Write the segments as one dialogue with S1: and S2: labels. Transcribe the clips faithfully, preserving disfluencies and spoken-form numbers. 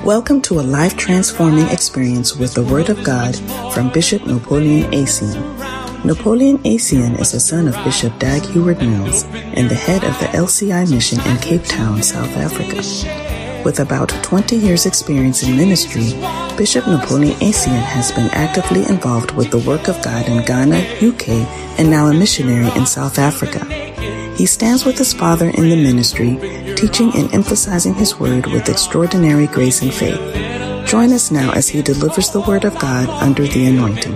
S1: Welcome to a life-transforming experience with the Word of God from Bishop Napoleon Acien. Napoleon Acien is the son of Bishop Dag Heward-Mills and the head of the L C I mission in Cape Town, South Africa. With about twenty years' experience in ministry, Bishop Napoleon Acien has been actively involved with the work of God in Ghana, U K, and now a missionary in South Africa. He stands with his father in the ministry, teaching and emphasizing his word with extraordinary grace and faith. Join us now as he delivers the word of God under the anointing.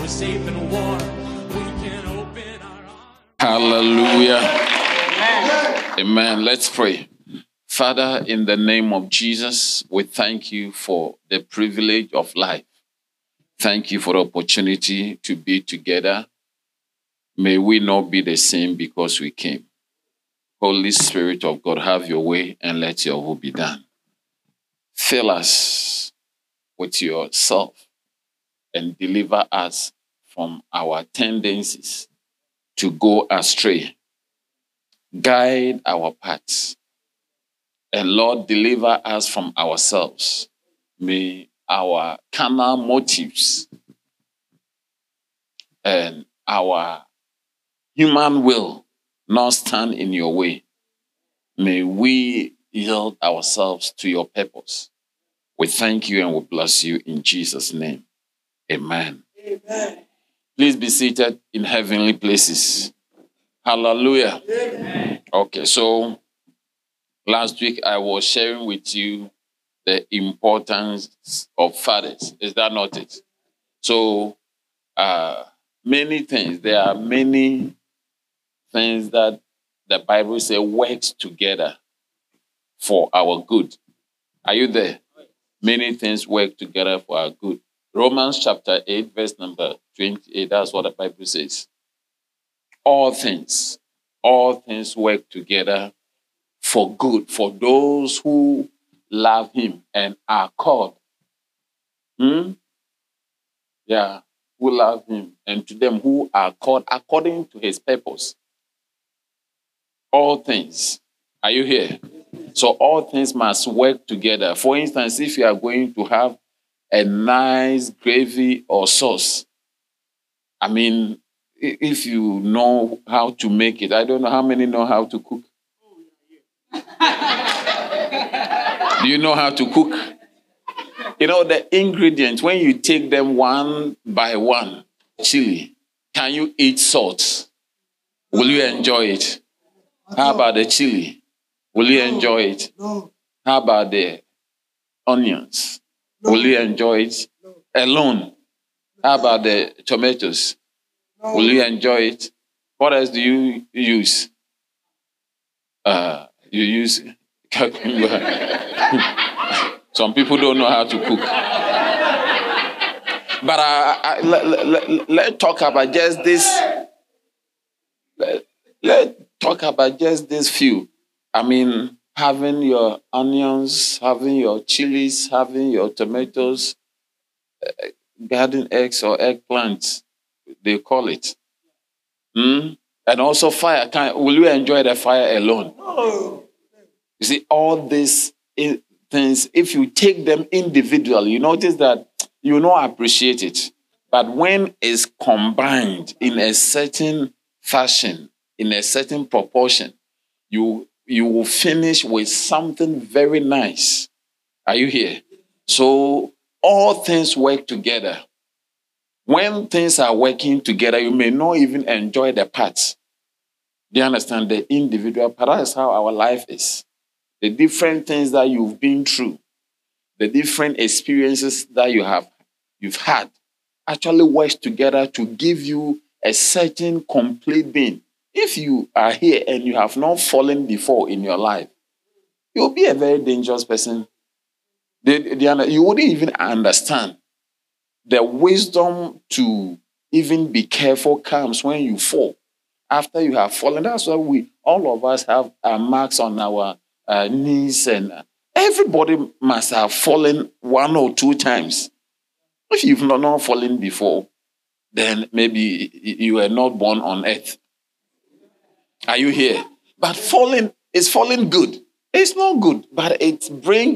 S2: Hallelujah. Amen. Amen. Let's pray. Father, in the name of Jesus, we thank you for the privilege of life. Thank you for the opportunity to be together. May we not be the same because we came. Holy Spirit of God, have your way and let your will be done. Fill us with yourself and deliver us from our tendencies to go astray. Guide our paths. And Lord, deliver us from ourselves. May our carnal motives and our human will not stand in your way. May we yield ourselves to your purpose. We thank you and we bless you in Jesus' name. Amen. Amen. Please be seated in heavenly places. Hallelujah. Amen. Okay, so last week I was sharing with you the importance of fathers. Is that not it? So, uh, many things. There are many things that the Bible says works together for our good. Are you there? Many things work together for our good. Romans chapter eight, verse number twenty-eight, that's what the Bible says. All things, all things work together for good, for those who love him and are called. Hmm? Yeah, who love him, and to them who are called according to his purpose. All things. Are you here? So all things must work together. For instance, if you are going to have a nice gravy or sauce, I mean, if you know how to make it, I don't know how many know how to cook. Do you know how to cook? You know, the ingredients, when you take them one by one, chili, can you eat salt? Will you enjoy it? How about the chili? Will you enjoy it? How about the onions? Will you enjoy it alone? How about the tomatoes? Will you enjoy it? What else do you use? Uh, you use cucumber. Some people don't know how to cook. But uh, I, let, let, let's talk about just this. Let, let's talk about just this few. I mean, having your onions, having your chilies, having your tomatoes, uh, garden eggs or eggplants, they call it. Mm? And also fire. Can, will you enjoy the fire alone? You see, all these things, if you take them individually, you notice that you will not appreciate it. But when it's combined in a certain fashion, in a certain proportion, you, you will finish with something very nice. Are you here? So all things work together. When things are working together, you may not even enjoy the parts. Do you understand? The individual part. That's how our life is. The different things that you've been through, the different experiences that you have, you've had, actually works together to give you a certain complete being. If you are here and you have not fallen before in your life, you'll be a very dangerous person. You wouldn't even understand. The wisdom to even be careful comes when you fall. After you have fallen, that's why we, all of us have uh, marks on our uh, knees, and uh, everybody must have fallen one or two times. If you've not, not fallen before, then maybe you were not born on earth. Are you here? But falling is falling good. It's not good, but it brings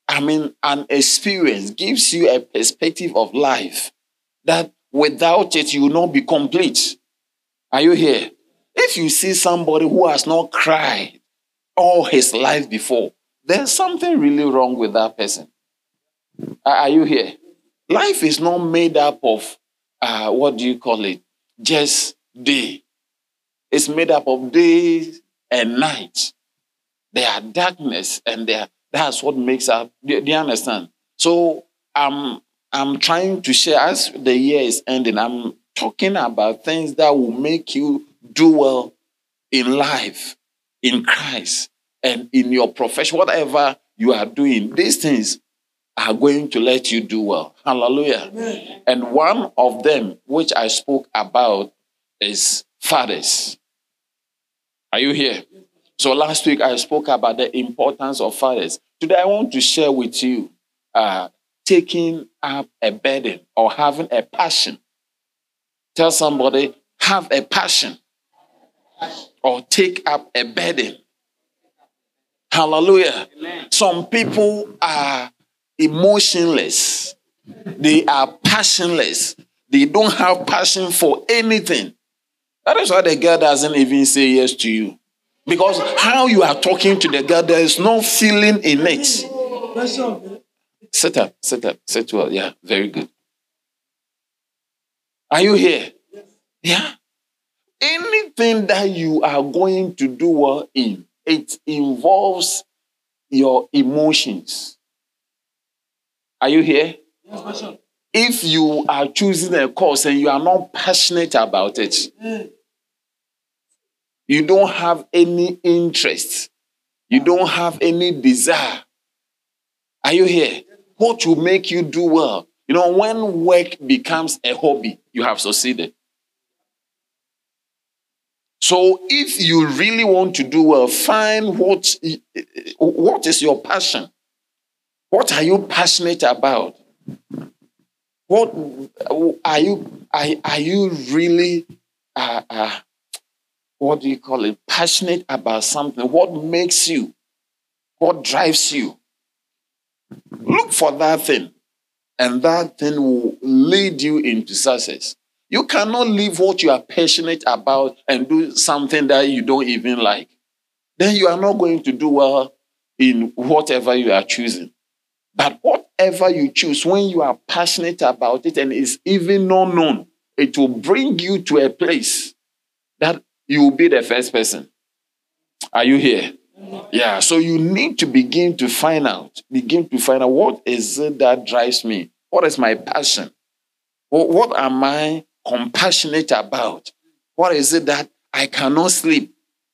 S2: I mean, an experience, gives you a perspective of life that without it, you will not be complete. Are you here? If you see somebody who has not cried all his life before, there's something really wrong with that person. Are you here? Life is not made up of, uh, what do you call it? Just day. It's made up of days and nights. There are darkness, and there, that's what makes up. Do, do you understand? So I'm, I'm trying to share, as the year is ending, I'm talking about things that will make you do well in life, in Christ, and in your profession, whatever you are doing. These things are going to let you do well. Hallelujah. Amen. And one of them, which I spoke about, is fathers. Are you here? So last week I spoke about the importance of fathers. Today I want to share with you uh, taking up a burden or having a passion. Tell somebody, have a passion or take up a burden. Hallelujah. Amen. Some people are emotionless. They are passionless. They don't have passion for anything. That is why the girl doesn't even say yes to you. Because how you are talking to the girl, there is no feeling in it. Sit up, sit up, sit well. Yeah, very good. Are you here? Yeah. Anything that you are going to do well in, it involves your emotions. Are you here? If you are choosing a course and you are not passionate about it, you don't have any interest, you don't have any desire. Are you here? What will make you do well? You know, when work becomes a hobby, you have succeeded. So if you really want to do well, find what, what is your passion. What are you passionate about? What are you, are, are you really, uh, uh, what do you call it, passionate about something? What makes you? What drives you? Look for that thing, and that thing will lead you into success. You cannot leave what you are passionate about and do something that you don't even like. Then you are not going to do well in whatever you are choosing. But whatever you choose, when you are passionate about it and is even not known, it will bring you to a place that you will be the first person. Are you here? Yeah, so you need to begin to find out, begin to find out what is it that drives me? What is my passion? What am I compassionate about? What is it that I cannot sleep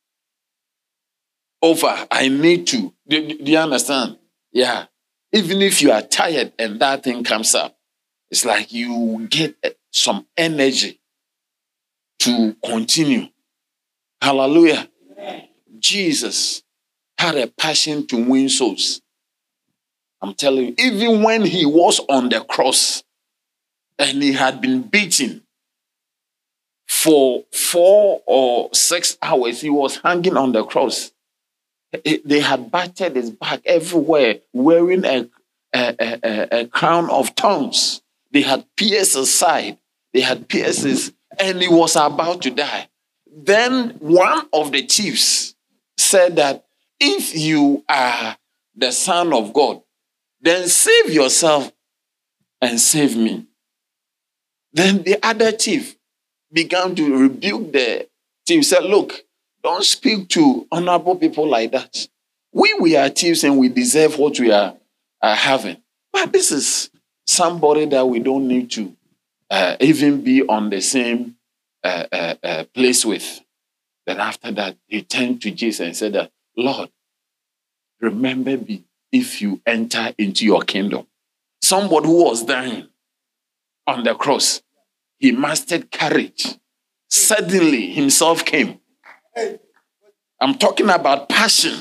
S2: over? I need to. Do, do you understand? Yeah. Even if you are tired and that thing comes up, it's like you get some energy to continue. Hallelujah. Amen. Jesus had a passion to win souls. I'm telling you, even when he was on the cross and he had been beaten for four or six hours, he was hanging on the cross. They had battered his back everywhere, wearing a, a, a, a crown of thorns. They had pierced his side. They had pierced his, and he was about to die. Then one of the chiefs said that if you are the Son of God, then save yourself and save me. Then the other chief began to rebuke the chief, said, look, don't speak to honorable people like that. We, we are thieves and we deserve what we are, are having. But this is somebody that we don't need to uh, even be on the same uh, uh, uh, place with. Then after that, he turned to Jesus and said that, Lord, remember me if you enter into your kingdom. Somebody who was dying on the cross, he mastered courage. Suddenly, himself came. I'm talking about passion.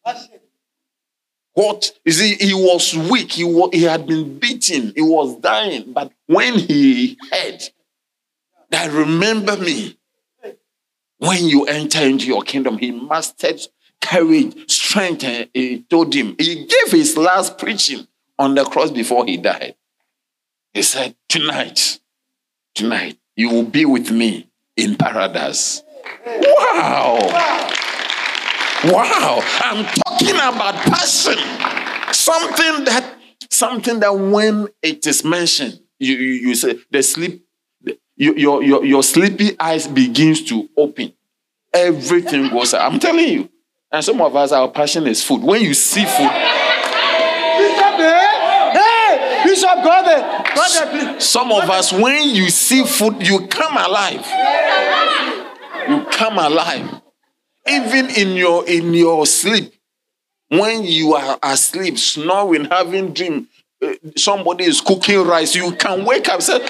S2: What? You see, he was weak. He, was, he had been beaten. He was dying. But when he heard that, remember me when you enter into your kingdom, he mastered courage, strength, and he told him, he gave his last preaching on the cross before he died. He said, tonight, tonight, you will be with me in paradise. Wow. Wow. I'm talking about passion. Something that, something that when it is mentioned, you, you, you say, the sleep, you, your, your, your sleepy eyes begins to open. Everything goes out. I'm telling you. And some of us, our passion is food. When you see food,
S3: hey, Bishop, go there. Go there, please.
S2: Some of us, when you see food, you come alive. You come alive. Even in your in your sleep, when you are asleep, snoring, having dream, uh, somebody is cooking rice, you can wake up and say,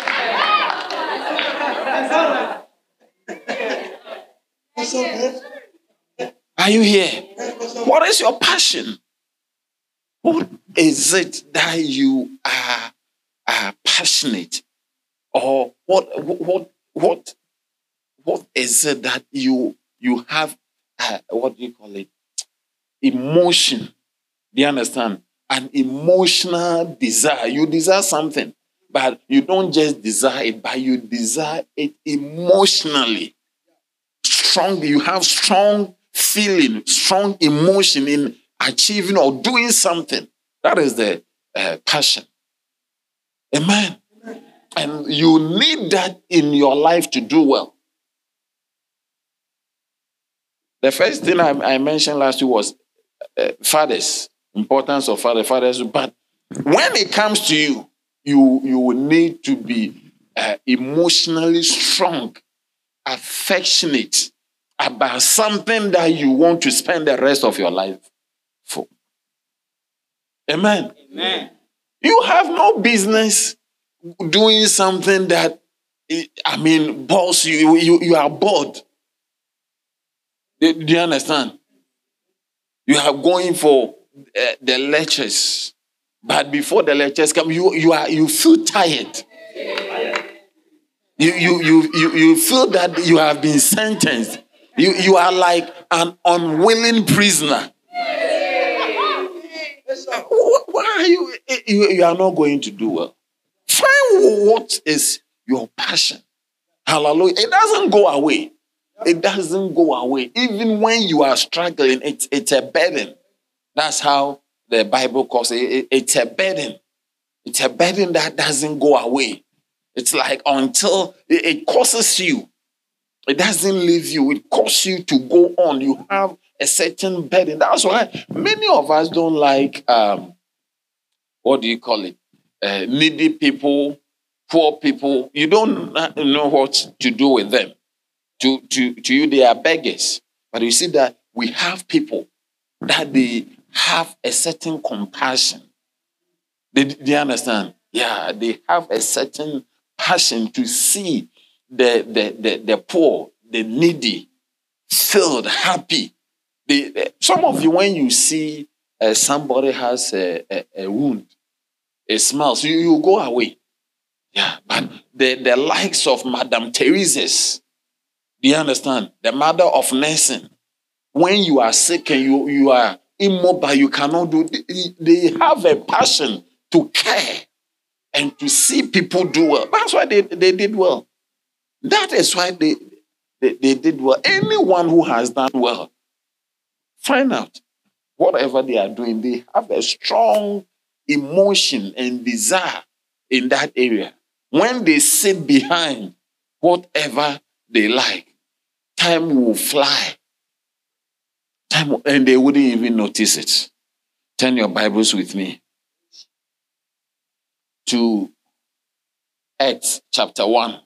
S2: are you here? What is your passion? What is it that you are, are passionate? Or what what what what is it that you you have uh, what do you call it? Emotion. Do you understand? An emotional desire. You desire something, but you don't just desire it, but you desire it emotionally. Strong, you have strong feeling, strong emotion in achieving or doing something. That is the uh, passion. Amen. Amen. And you need that in your life to do well. The first thing I, I mentioned last week was uh, fathers, importance of father, fathers. But when it comes to you, you, you will need to be uh, emotionally strong, affectionate about something that you want to spend the rest of your life for. Amen.
S3: Amen.
S2: You have no business doing something that, I mean, boss, you, you, you are bored. Do you understand? You are going for uh, the lectures, but before the lectures come, you, you, are, you feel tired. You, you, you, you, you feel that you have been sentenced. You, you are like an unwilling prisoner. Why are you, you? You are not going to do well. Find what is your passion. Hallelujah. It doesn't go away. It doesn't go away. Even when you are struggling, it's, it's a burden. That's how the Bible calls it. it. It's a burden. It's a burden that doesn't go away. It's like until it, it causes you. It doesn't leave you. It causes you to go on. You have a certain burden. That's why many of us don't like, um, what do you call it? Uh, needy people, poor people. You don't know what to do with them. To, to, to you, they are beggars. But you see that we have people that they have a certain compassion. They, they understand? Yeah, they have a certain passion to see the, the, the, the poor, the needy, filled, happy. They, they, some of you, when you see uh, somebody has a, a, a wound, it smells, you, you go away. Yeah, but the, the likes of Madame Teresa's, do you understand? The mother of nursing. When you are sick and you, you are immobile, you cannot do, they, they have a passion to care and to see people do well. That's why they, they did well. That is why they, they, they did well. Anyone who has done well, find out whatever they are doing, they have a strong emotion and desire in that area. When they sit behind whatever they like, time will fly. Time, and they wouldn't even notice it. Turn your Bibles with me to Acts chapter one.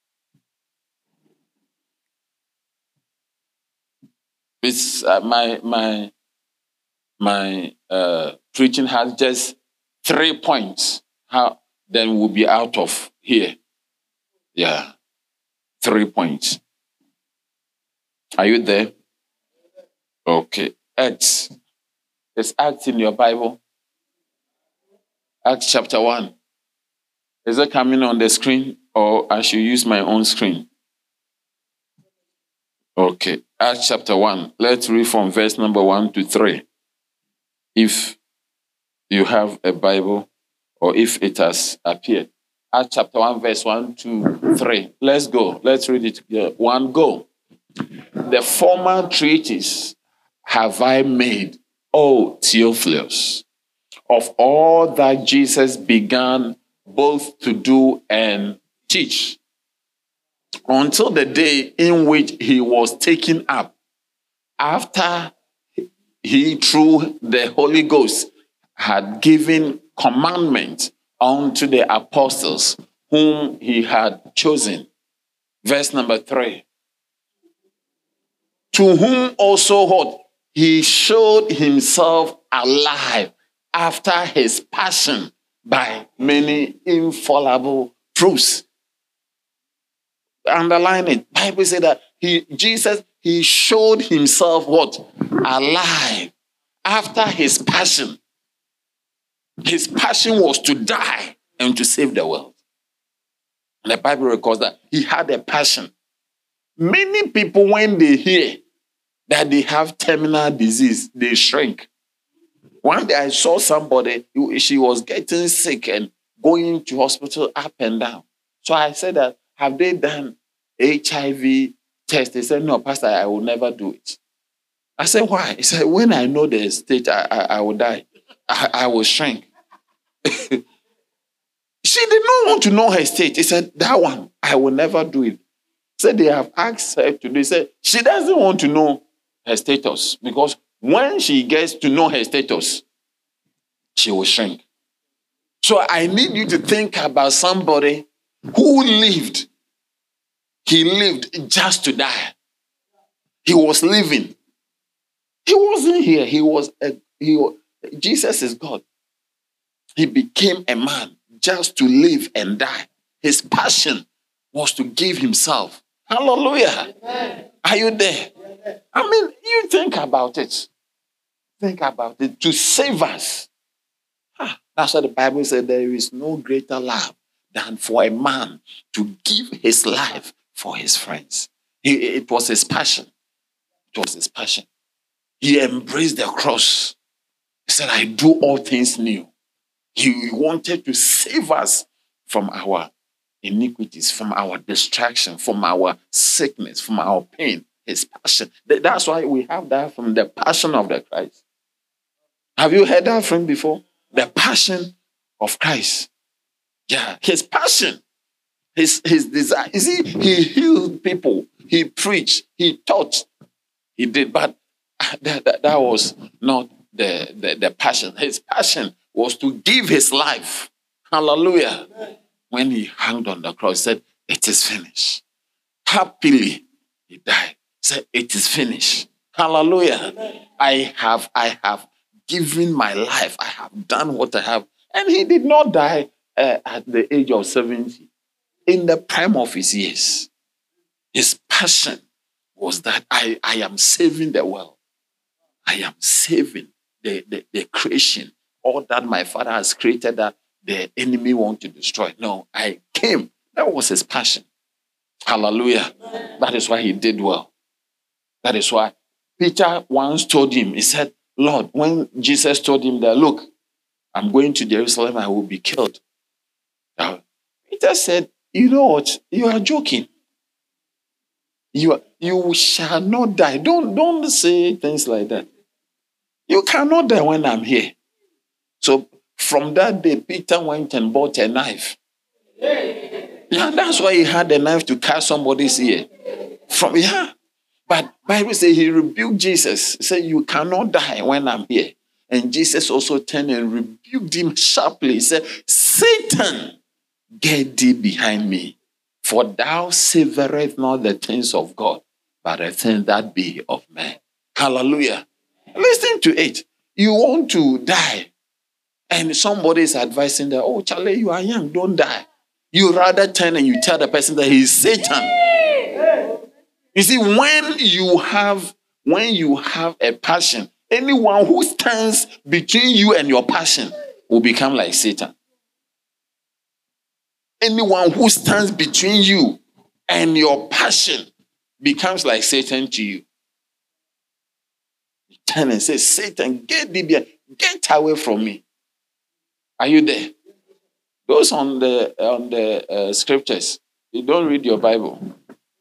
S2: It's uh, my my my uh, preaching has just three points. How then we'll be out of here? Yeah, three points. Are you there? Okay. Acts. It's Acts in your Bible. Acts chapter one. Is it coming on the screen or I should use my own screen? Okay. Acts chapter one. Let's read from verse number one to three. If you have a Bible or if it has appeared. Acts chapter one, verse one to three. Let's go. Let's read it together. One, go. The former treatise have I made, O Theophilus, of all that Jesus began both to do and teach, until the day in which he was taken up, after he, through the Holy Ghost, had given commandment unto the apostles whom he had chosen. Verse number three. To whom also what? He showed himself alive after his passion by many infallible proofs. Underline it. Bible said that he, Jesus, he showed himself what? Alive after his passion. His passion was to die and to save the world. And the Bible records that he had a passion. Many people, when they hear that they have terminal disease, they shrink. One day I saw somebody, she was getting sick and going to hospital up and down. So I said that, have they done H I V test? They said, no, Pastor, I will never do it. I said, why? He said, when I know the state, I, I, I will die. I, I will shrink. She did not want to know her state. He said, that one, I will never do it. Said they have asked her to do it. Said she doesn't want to know her status because when she gets to know her status, she will shrink. So I need you to think about somebody who lived. He lived just to die. He was living. He wasn't here. He was a, he was, Jesus is God. He became a man just to live and die. His passion was to give himself. Hallelujah. Amen. Are you there? Amen. I mean, you think about it. Think about it. To save us. Ah, that's what the Bible said. There is no greater love than for a man to give his life for his friends. He, it was his passion. It was his passion. He embraced the cross. He said, I do all things new. He wanted to save us from our iniquities, from our distraction, from our sickness, from our pain, his passion. That's why we have that from the passion of the Christ. Have you heard that from before? The passion of Christ. Yeah, his passion, his, his desire. You see, he healed people, he preached, he taught, he did, but that, that, that was not the, the, the passion. His passion was to give his life. Hallelujah. Amen. When he hung on the cross, he said, it is finished. Happily, he died. He said, it is finished. Hallelujah. Amen. I have, I have given my life. I have done what I have. And he did not die uh, at the age of seventy. In the prime of his years, his passion was that I, I am saving the world. I am saving the, the, the creation. All that my Father has created that the enemy want to destroy. No, I came. That was his passion. Hallelujah. Amen. That is why he did well. That is why Peter once told him, he said, Lord, when Jesus told him that, look, I'm going to Jerusalem, I will be killed. Now, Peter said, you know what? You are joking. You, are, you shall not die. Don't, don't say things like that. You cannot die when I'm here. So from that day, Peter went and bought a knife. Yeah, that's why he had a knife to cut somebody's ear. From yeah, but Bible says he rebuked Jesus. He said, "You cannot die when I'm here." And Jesus also turned and rebuked him sharply. He said, "Satan, get thee behind me, for thou savorest not the things of God, but the things that be of man." Hallelujah. Listen to it. You want to die. And somebody is advising that, oh, Charlie, you are young, don't die. You rather turn and you tell the person that he's Satan. You see, when you have, when you have a passion, anyone who stands between you and your passion will become like Satan. Anyone who stands between you and your passion, becomes like Satan to you. You turn and say, Satan, get thee behind, get away from me. Are you there? Those on the on the uh, scriptures, you don't read your Bible.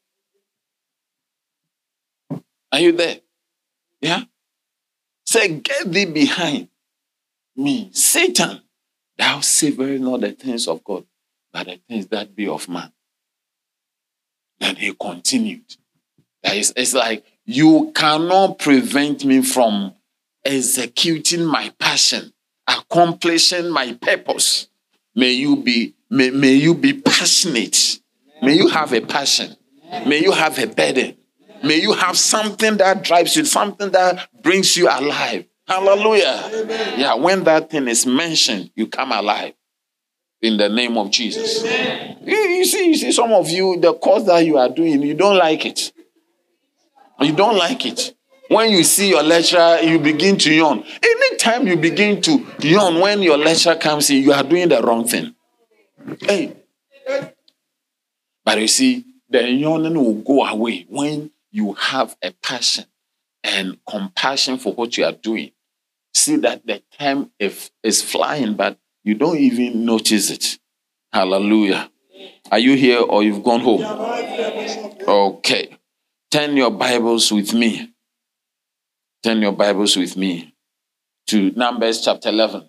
S2: Are you there? Yeah? Say, get thee behind me, Satan. Thou savourest not the things of God, but the things that be of man. Then he continued. That is, it's like, you cannot prevent me from executing my passion, accomplishing my purpose. May you be, may, may you be passionate. May you have a passion. May you have a burden. May you have something that drives you, something that brings you alive. Hallelujah. Amen. Yeah, when that thing is mentioned, you come alive. In the name of Jesus. You, you see, you see, some of you, the course that you are doing, you don't like it. You don't like it. When you see your lecturer, you begin to yawn. Anytime you begin to yawn when your lecturer comes in, you are doing the wrong thing. Hey. But you see, the yawning will go away when you have a passion and compassion for what you are doing. See that the time is flying, but you don't even notice it. Hallelujah. Are you here or you've gone home? Okay. Turn your Bibles with me. Turn your Bibles with me to Numbers chapter eleven.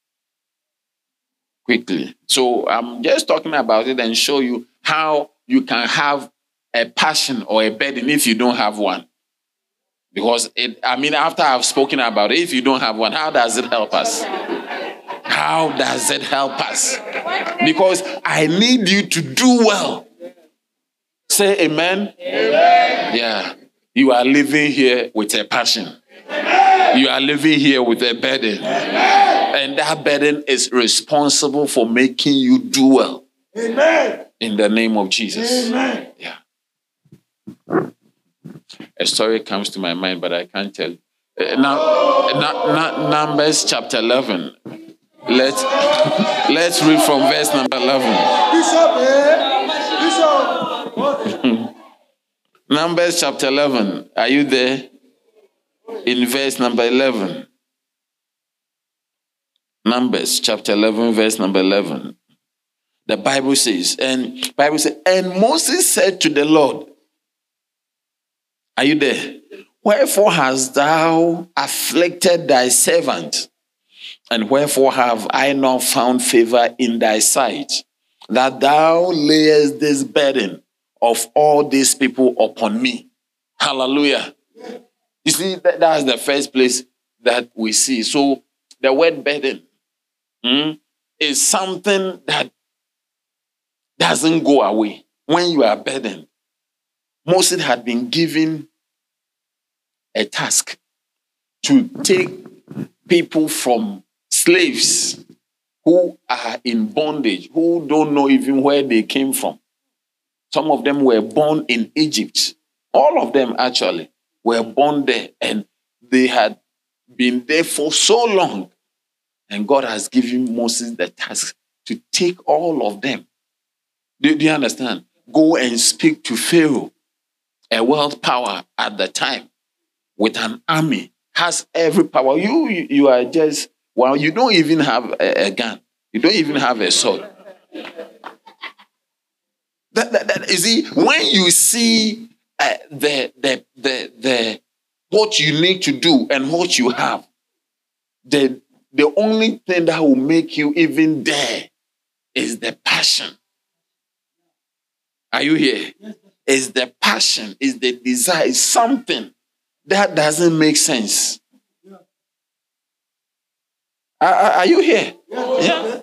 S2: Quickly. So I'm just talking about it and show you how you can have a passion or a burden if you don't have one. Because, it, I mean, after I've spoken about it, if you don't have one, how does it help us? How does it help us? Because I need you to do well. Say amen. Amen. Yeah. You are living here with a passion. You are living here with a burden. And that burden is responsible for making you do well. Amen. In the name of Jesus. Amen. Yeah. A story comes to my mind, but I can't tell. Uh, now, na, na, Numbers chapter eleven. Let's let's read from verse number eleven. Bishop, eh? Bishop. Numbers chapter eleven. Are you there? In verse number eleven. Numbers chapter eleven, verse number eleven. The Bible says, and Bible says, and Moses said to the Lord, are you there? Wherefore hast thou afflicted thy servant? And wherefore have I not found favor in thy sight, that thou layest this burden of all these people upon me? Hallelujah. You see, that, that's the first place that we see. So the word burden hmm, is something that doesn't go away when you are burdened. Moses had been given a task to take people from slaves who are in bondage, who don't know even where they came from. Some of them were born in Egypt. All of them actually were born there, and they had been there for so long. And God has given Moses the task to take all of them. Do, do you understand? Go and speak to Pharaoh, a world power at the time, with an army, has every power. You, you, you are just, well, you don't even have a, a gun. You don't even have a sword. That, that, that, you see, when you see uh, the, the, the, the, what you need to do and what you have, the, the only thing that will make you even dare is the passion. Are you here? Is the passion, is the desire, is something that doesn't make sense. Are, are you here? Yeah.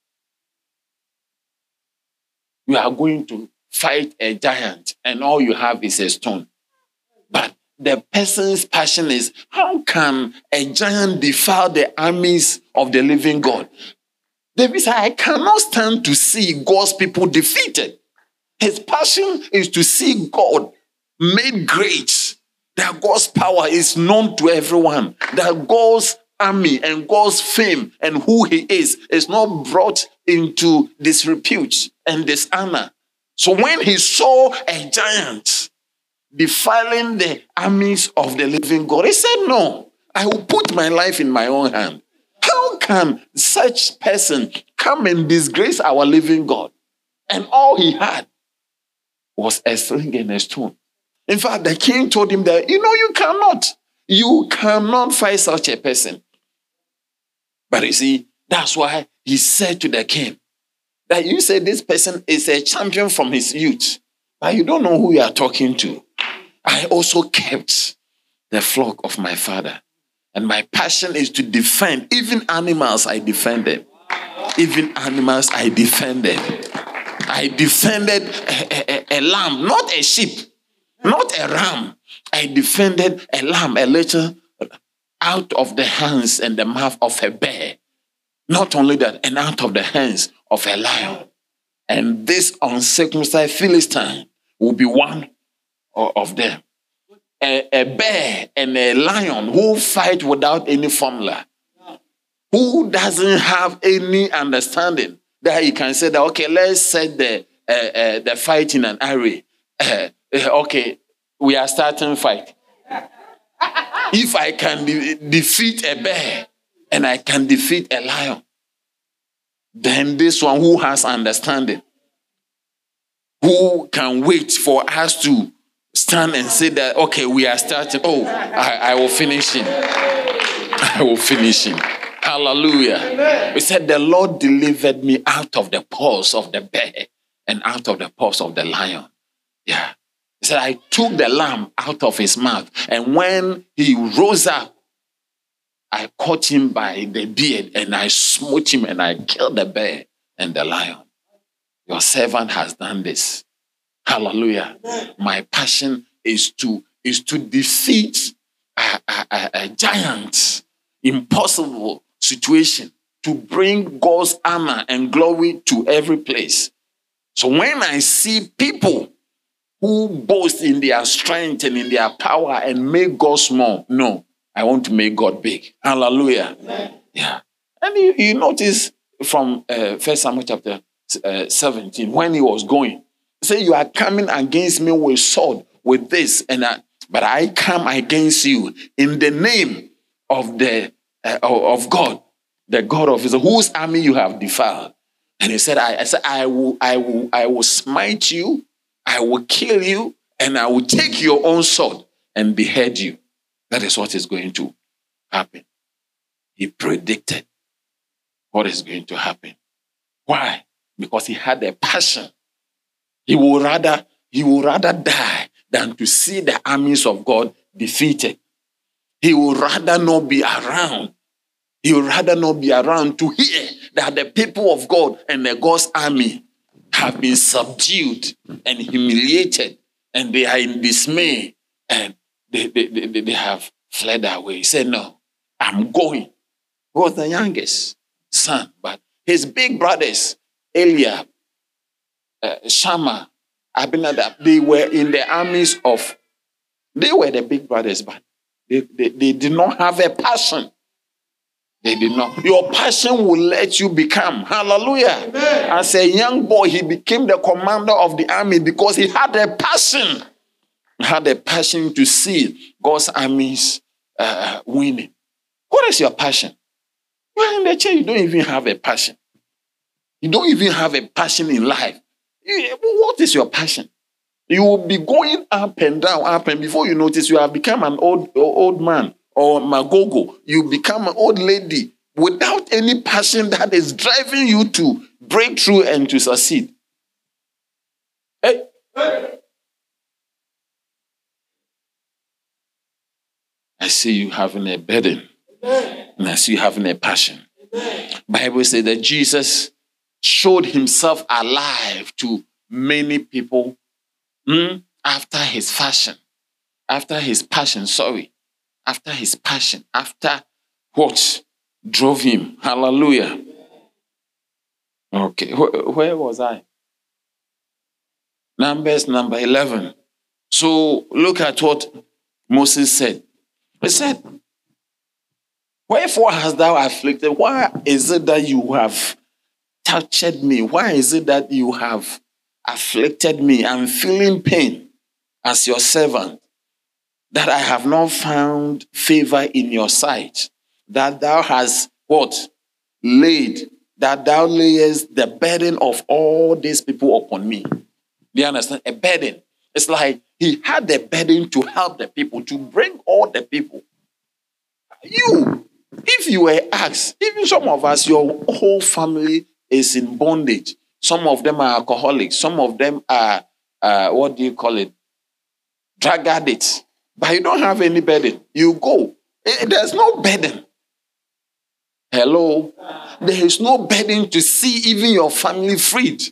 S2: You are going to fight a giant and all you have is a stone. But the person's passion is, how can a giant defile the armies of the living God? David said, I cannot stand to see God's people defeated. His passion is to see God made great, that God's power is known to everyone, that God's army and God's fame and who he is is not brought into disrepute and dishonor. So when he saw a giant, defiling the armies of the living God. He said, no, I will put my life in my own hand. How can such person come and disgrace our living God? And all he had was a sling and a stone. In fact, the king told him that, you know, you cannot. You cannot fight such a person. But you see, that's why he said to the king that you say this person is a champion from his youth, but you don't know who you are talking to. I also kept the flock of my father. And my passion is to defend. Even animals, I defended. Even animals, I defended. I defended a, a, a lamb, not a sheep, not a ram. I defended a lamb, a little, out of the hands and the mouth of a bear. Not only that, and out of the hands of a lion. And this uncircumcised Philistine will be one of them. A, a bear and a lion who fight without any formula, who doesn't have any understanding that he can say that, okay, let's set the uh, uh, the fight in an array. Uh, uh, okay, we are starting fight. If I can de- defeat a bear and I can defeat a lion, then this one who has understanding, who can wait for us to stand and say that, okay, we are starting. Oh, I, I will finish him. I will finish him. Hallelujah. We said the Lord delivered me out of the paws of the bear and out of the paws of the lion. Yeah. He said, I took the lamb out of his mouth. And when he rose up, I caught him by the beard and I smote him and I killed the bear and the lion. Your servant has done this. Hallelujah. My passion is to, is to defeat a, a, a, a giant, impossible situation, to bring God's honor and glory to every place. So when I see people who boast in their strength and in their power and make God small, no, I want to make God big. Hallelujah. Yeah. And you, you notice from uh, First Samuel chapter uh, seventeen, when he was going, say, you are coming against me with sword, with this, and that, but I come against you in the name of the uh, of God, the God of Israel, whose army you have defiled. And he said, I, I said, I will, I will, I will smite you, I will kill you, and I will take your own sword and behead you. That is what is going to happen. He predicted what is going to happen. Why? Because he had a passion. He would rather, he would rather die than to see the armies of God defeated. He would rather not be around. He would rather not be around to hear that the people of God and the God's army have been subdued and humiliated, and they are in dismay, and they, they, they, they have fled away. He said, no, I'm going. He was the youngest son, but his big brothers, Eliab, uh, Shammah, Abinadab, they were in the armies of, they were the big brothers, but they, they, they did not have a passion. They did not. Your passion will let you become. Hallelujah. Amen. As a young boy, he became the commander of the army because he had a passion. He had a passion to see God's armies uh, winning. What is your passion? You are in the church, you don't even have a passion. You don't even have a passion in life. What is your passion? You will be going up and down, up, and before you notice, you have become an old, old man. Or magogo, you become an old lady without any passion that is driving you to break through and to succeed. Hey. I see you having a burden, and I see you having a passion. Bible says that Jesus showed himself alive to many people hmm, after his fashion, after his passion, sorry. After his passion, after what drove him. Hallelujah. Okay, where, where was I? Numbers number eleven. So look at what Moses said. He said, wherefore hast thou afflicted? Why is it that you have touched me? Why is it that you have afflicted me? I'm feeling pain. as your servant, that I have not found favor in your sight, that thou hast what? Laid, that thou layest the burden of all these people upon me. Do you understand? A burden. It's like he had the burden to help the people, to bring all the people. You, if you were asked, even some of us, your whole family is in bondage. Some of them are alcoholics. Some of them are, uh, what do you call it? Drug addicts. But you don't have any burden. You go. There's no burden. Hello? There is no burden to see even your family freed.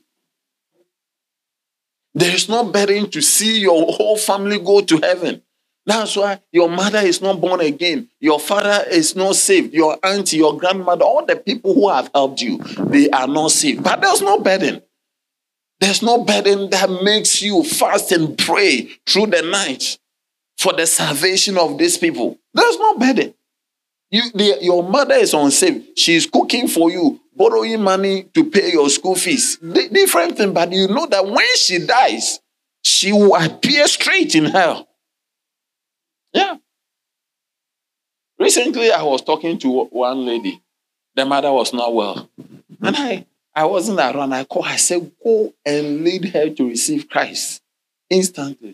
S2: There is no burden to see your whole family go to heaven. That's why your mother is not born again. Your father is not saved. Your auntie, your grandmother, all the people who have helped you, they are not saved. But there's no burden. There's no burden that makes you fast and pray through the night for the salvation of these people. There's no burden. You, the, your mother is unsaved. She's cooking for you, borrowing money to pay your school fees. D- different thing, but you know that when she dies, she will appear straight in hell. Yeah. Recently, I was talking to one lady. The mother was not well. And I, I wasn't around. I called. I said, go and lead her to receive Christ instantly.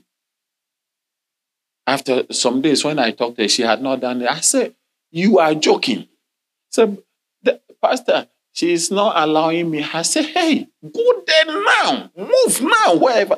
S2: After some days, when I talked to her, she had not done it. I said, you are joking. So, the pastor, she is not allowing me. I said, hey, go there now. Move now, wherever.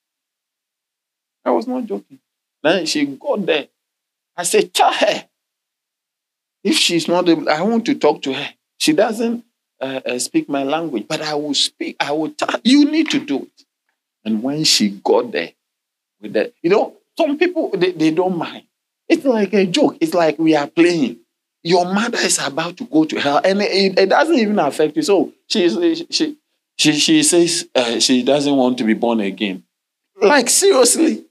S2: I was not joking. Then she got there. I said, tell her. If she's not able, I want to talk to her. She doesn't uh, uh, speak my language, but I will speak. I will tell her, you need to do it. And when she got there, with that, you know, some people, they, they don't mind. It's like a joke. It's like we are playing. Your mother is about to go to hell, and it, it doesn't even affect you. So she she she she says uh, she doesn't want to be born again. Like seriously,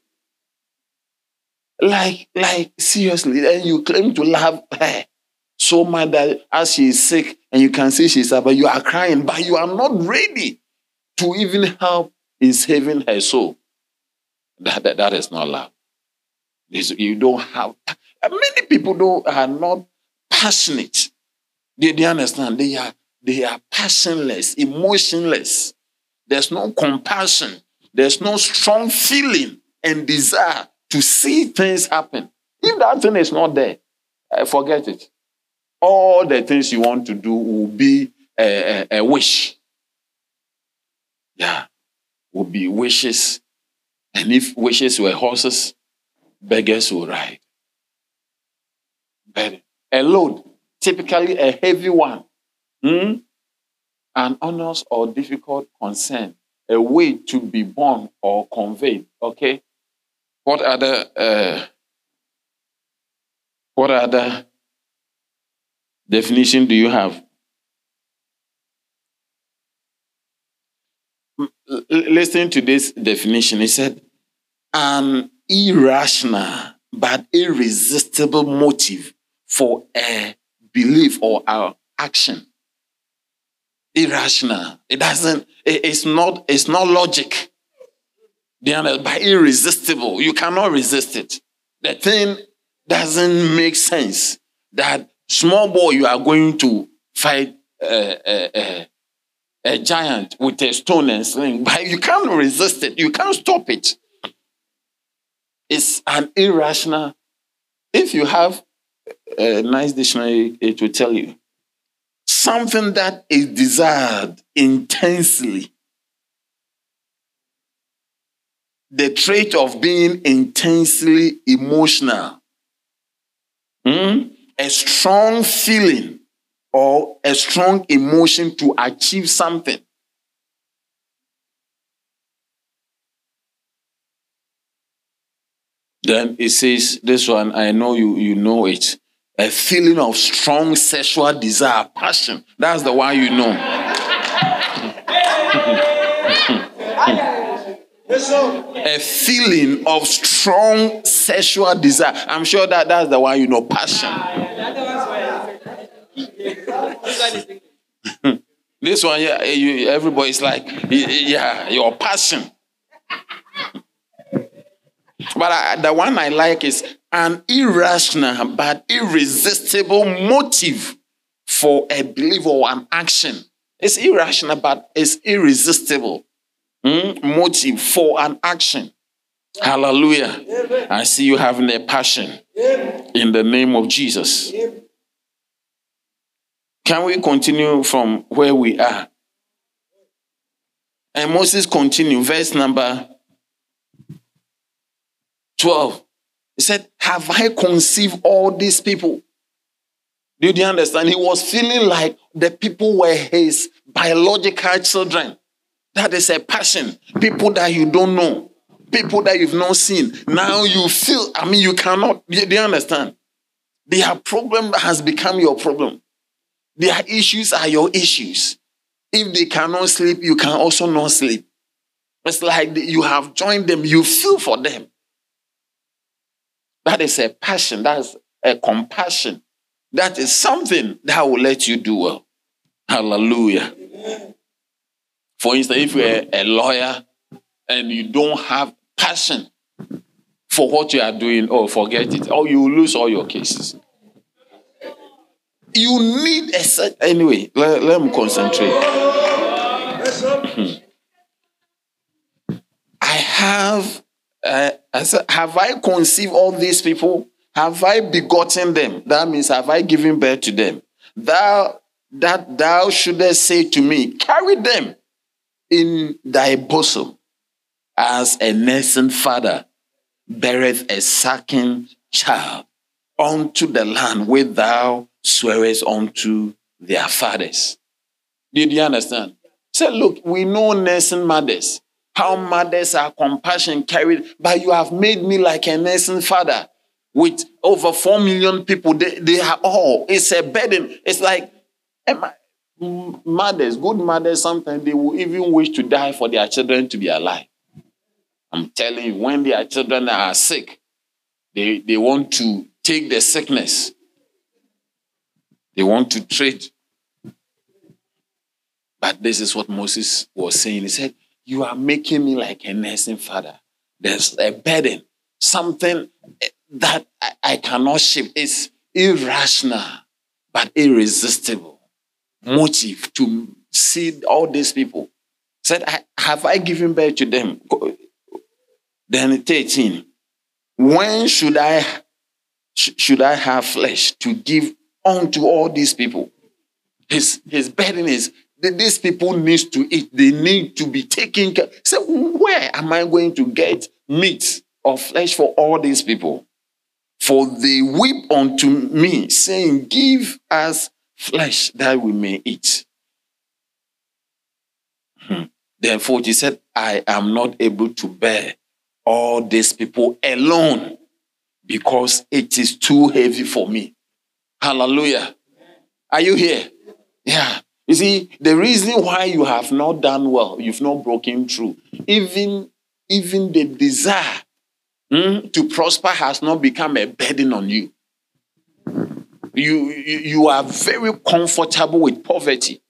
S2: like like seriously, and you claim to love her so much that as she is sick, and you can see she's sad, but you are crying, but you are not ready to even help in saving her soul. That that, that is not love. You don't have. Many people don't are not passionate. They, they understand. They are they are passionless, emotionless. There's no compassion. There's no strong feeling and desire to see things happen. If that thing is not there, uh, forget it. All the things you want to do will be a, a, a wish. Yeah, will be wishes. And if wishes were horses, beggars will ride. But a load, typically a heavy one, hmm? An honest or difficult concern, a way to be born or conveyed. Okay? What other uh, what other definition do you have? L- listen to this definition. It said, an irrational but irresistible motive for a belief or our action. Irrational. It doesn't, it, it's not, it's not logic. But irresistible. You cannot resist it. The thing doesn't make sense. That small boy, you are going to fight a, a, a giant with a stone and sling, but you can't resist it. You can't stop it. It's an irrational. If you have a nice dictionary, it will tell you something that is desired intensely. The trait of being intensely emotional. Mm? A strong feeling or a strong emotion to achieve something. Then it says, this one, I know you, you know it. A feeling of strong sexual desire, passion. That's the one you know. A feeling of strong sexual desire. I'm sure that that's the one you know, passion. This one, yeah, you, everybody's like, yeah, your passion. But I, the one I like is an irrational but irresistible motive for a belief or an action. It's irrational but it's irresistible mm? motive for an action. Hallelujah. Amen. I see you having a passion. Amen. In the name of Jesus. Amen. Can we continue from where we are? And Moses continued, verse number twelve. He said, have I conceived all these people? Did you understand? He was feeling like the people were his biological children. That is a passion. People that you don't know. People that you've not seen. Now you feel, I mean, you cannot, do you understand? Their problem has become your problem. Their issues are your issues. If they cannot sleep, you can also not sleep. It's like you have joined them. You feel for them. That is a passion. That is a compassion. That is something that will let you do well. Hallelujah. For instance, if you're a lawyer and you don't have passion for what you are doing, oh, forget it. Or you will lose all your cases. You need a set. Anyway, let, let me concentrate. Hmm. I have, uh, I said, have I conceived all these people? Have I begotten them? That means, have I given birth to them? Thou, that thou shouldest say to me, carry them in thy bosom, as a nursing father beareth a sucking child unto the land where thou swearest unto their fathers. Did you understand? Say, look, we know nursing mothers, how mothers are compassion carried, but you have made me like a nursing father with over four million people. They, they are all, it's a burden. It's like, mothers, good mothers, sometimes they will even wish to die for their children to be alive. I'm telling you, when their children are sick, they, they want to take the sickness. They want to treat. But this is what Moses was saying. He said, you are making me like a nursing father. There's a burden, something that I, I cannot shift. It's irrational, but irresistible motive to see all these people. Said, I, have I given birth to them? Then thirteen. When should I sh- should I have flesh to give unto all these people? His his burden is that these people need to eat. They need to be taken care. So where am I going to get meat or flesh for all these people? For they weep unto me, saying, give us flesh that we may eat. Hmm. Therefore he said, I am not able to bear all these people alone, because it is too heavy for me. Hallelujah. Are you here? Yeah. You see, the reason why you have not done well, you've not broken through, even, even the desire mm, to prosper has not become a burden on you. You, you. You are very comfortable with poverty.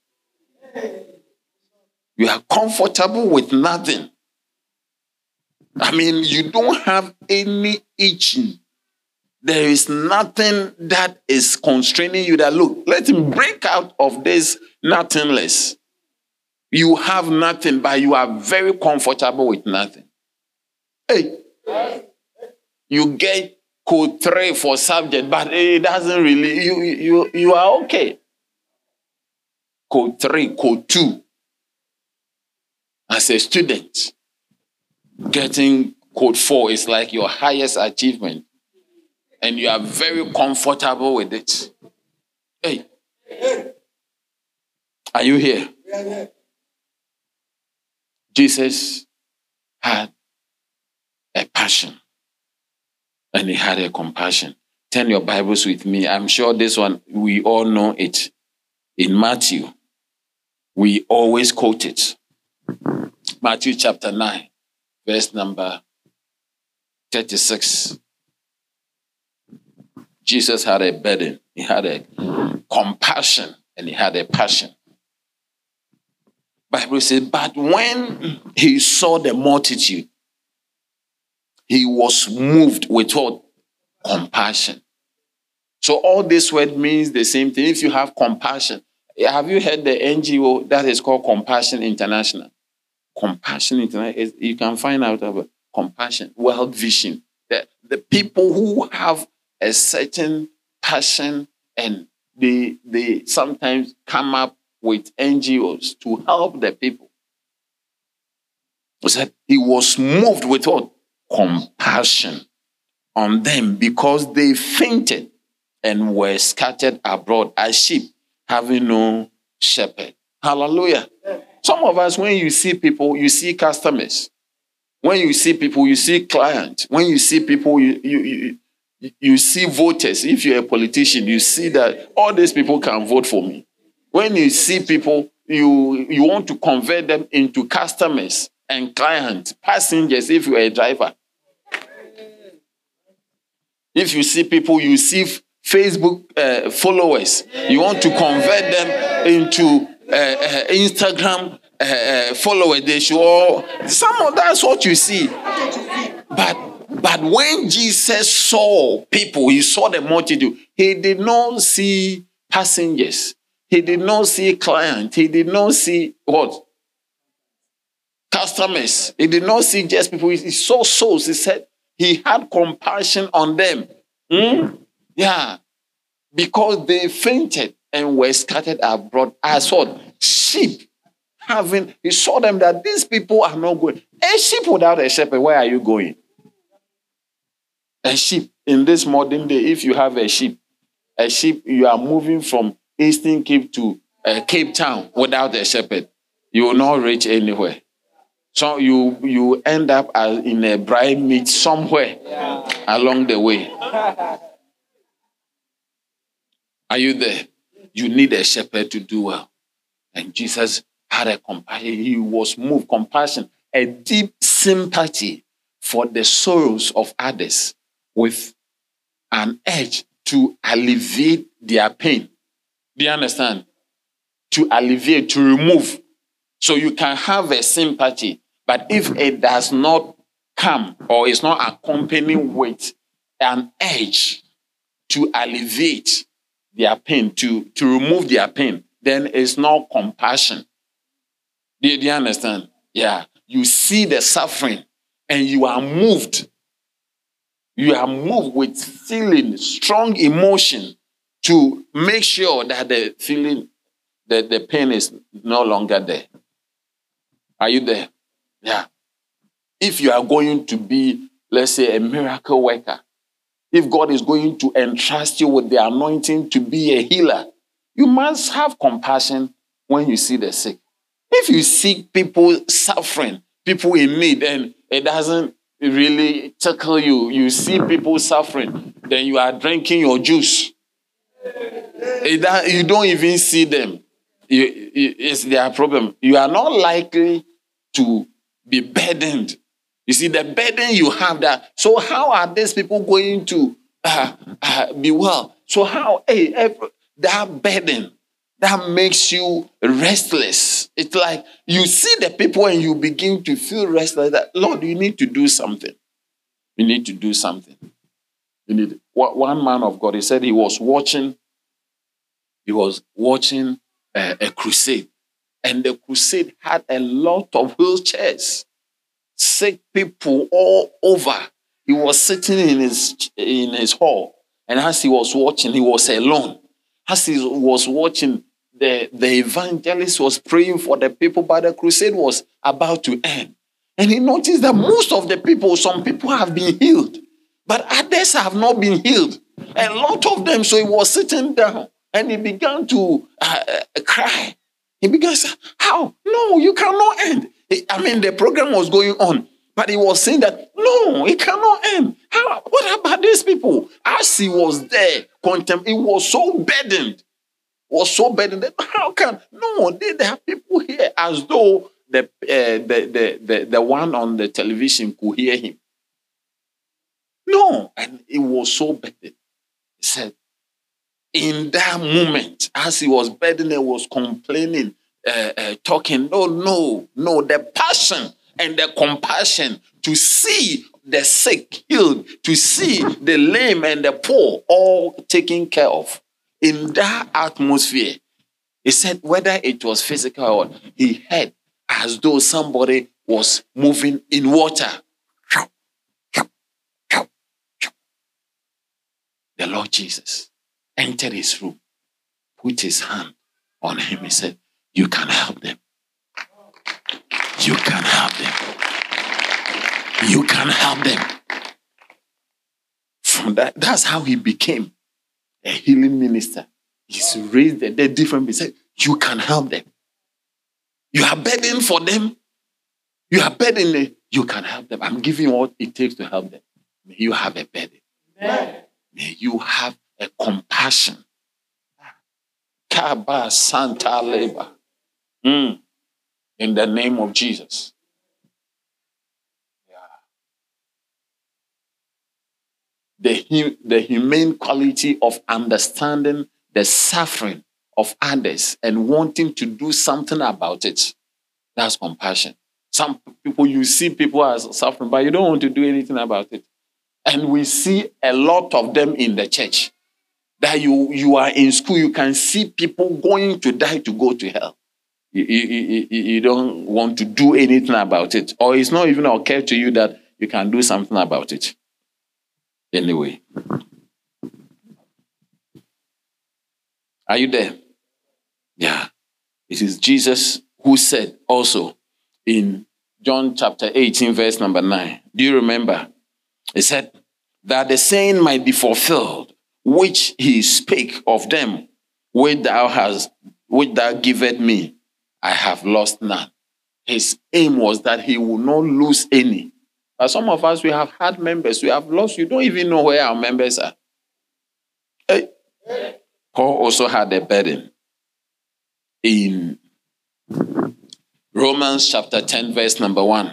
S2: You are comfortable with nothing. I mean, you don't have any itching. There is nothing that is constraining you that, look, let him break out of this nothingness. You have nothing, but you are very comfortable with nothing. Hey, you get code three for subject, but it doesn't really, you, you, you are okay. Code three, code two. As a student, getting code four is like your highest achievement. And you are very comfortable with it. Hey. Are you here? Jesus had a passion. And he had a compassion. Turn your Bibles with me. I'm sure this one, we all know it. In Matthew, we always quote it. Matthew chapter nine, verse number thirty-six. Jesus had a burden, he had a compassion, and he had a passion. Bible says, but when he saw the multitude, he was moved with what? Compassion. So all this word means the same thing. If you have compassion, have you heard the N G O that is called Compassion International? Compassion International, you can find out about compassion, World Vision. The, the people who have a certain passion and they, they sometimes come up with N G Os to help the people. He said he was moved with what? Compassion on them because they fainted and were scattered abroad as sheep having no shepherd. Hallelujah. Some of us, when you see people, you see customers. When you see people, you see clients. When you see people, you, you, you, you see voters. If you're a politician, you see that all these people can vote for me. When you see people, you, you want to convert them into customers and clients, passengers, if you're a driver. If you see people, you see Facebook uh, followers. You want to convert them into uh, uh, Instagram uh, uh, followers. They should all, some of that's what you see. But, but when Jesus saw people, he saw the multitude, he did not see passengers. He did not see clients. He did not see what? Customers. He did not see just people. He saw souls. He said he had compassion on them. Hmm? Yeah. Because they fainted and were scattered abroad as what? Sheep. Having, he saw them that these people are not going. A sheep without a shepherd, where are you going? A sheep. In this modern day, if you have a sheep, a sheep, you are moving from Eastern Cape to uh, Cape Town without a shepherd. You will not reach anywhere. So you you end up as in a bride meet somewhere yeah. along the way. Are you there? You need a shepherd to do well. And Jesus had a compassion. He was moved, compassion, a deep sympathy for the sorrows of others with an edge to alleviate their pain. Do you understand? To alleviate, to remove. So you can have a sympathy, but if it does not come or is not accompanied with an edge to alleviate their pain, to, to remove their pain, then it's not compassion. Do you, do you understand? Yeah. You see the suffering and you are moved. You are moved with feeling, strong emotion to make sure that the feeling, that the pain is no longer there. Are you there? Yeah. If you are going to be, let's say, a miracle worker, if God is going to entrust you with the anointing to be a healer, you must have compassion when you see the sick. If you see people suffering, people in need, and it doesn't really tickle you, you see people suffering, then you are drinking your juice. It, you don't even see them. You, you, it's their problem. You are not likely to be burdened. You see, the burden you have that. So how are these people going to uh, uh, be well? So how, hey, every, that burden, that makes you restless. It's like you see the people and you begin to feel restless. That, Lord, you need to do something. You need to do something. You need. One man of God, he said he was watching, he was watching a, a crusade. And the crusade had a lot of wheelchairs. Sick people all over. He was sitting in his, in his hall. And as he was watching, he was alone. As he was watching, the, the evangelist was praying for the people, but the crusade was about to end. And he noticed that most of the people, some people have been healed, but others have not been healed. A lot of them, so he was sitting down and he began to uh, uh, cry. He began to say, how? No, you cannot end. I mean, the program was going on, but he was saying that, no, it cannot end. How? What about these people? As he was there, contem- he was so burdened. Was so burdened that how can? No, there are people here as though the, uh, the, the, the, the one on the television could hear him. No, and he was so burdened. He said, in that moment, as he was burdened and was complaining, uh, uh, talking, no, no, no, the passion and the compassion to see the sick healed, to see the lame and the poor all taken care of. In that atmosphere, he said whether it was physical or what, he heard as though somebody was moving in water. The Lord Jesus entered his room, put his hand on him. He said, you can help them. You can help them. You can help them. From that, that's how he became a healing minister. He's raised the dead different. He said, you can help them. You are burdened for them. You are burdened. You can help them. I'm giving you what it takes to help them. May you have a burden. Amen. May you have a compassion. Kaba Santa Leba. Mm. In the name of Jesus. Yeah. The, the humane quality of understanding the suffering of others and wanting to do something about it. That's compassion. Some people, you see people as suffering, but you don't want to do anything about it. And we see a lot of them in the church. That you, you are in school, you can see people going to die to go to hell. You, you, you, you don't want to do anything about it. Or it's not even occurred to you that you can do something about it. Anyway. Are you there? Yeah. It is Jesus who said also in John chapter eighteen, verse number nine. Do you remember? He said that the saying might be fulfilled, which he spake of them, which thou hast, which thou givest me, I have lost none. His aim was that he would not lose any. But some of us, we have had members, we have lost, you don't even know where our members are. Hey. Paul also had a burden. In Romans chapter ten, verse number one.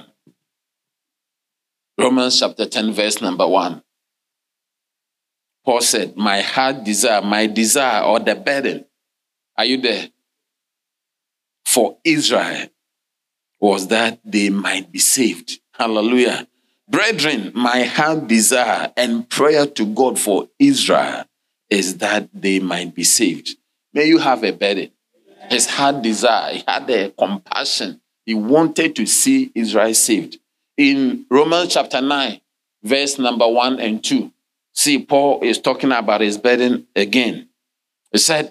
S2: Romans chapter ten, verse number one. Paul said, my heart desire, my desire or the burden, are you there? For Israel was that they might be saved. Hallelujah. Brethren, my heart desire and prayer to God for Israel is that they might be saved. May you have a burden. His heart desire, he had a compassion. He wanted to see Israel saved. In Romans chapter nine, verse number one and two, see, Paul is talking about his burden again. He said,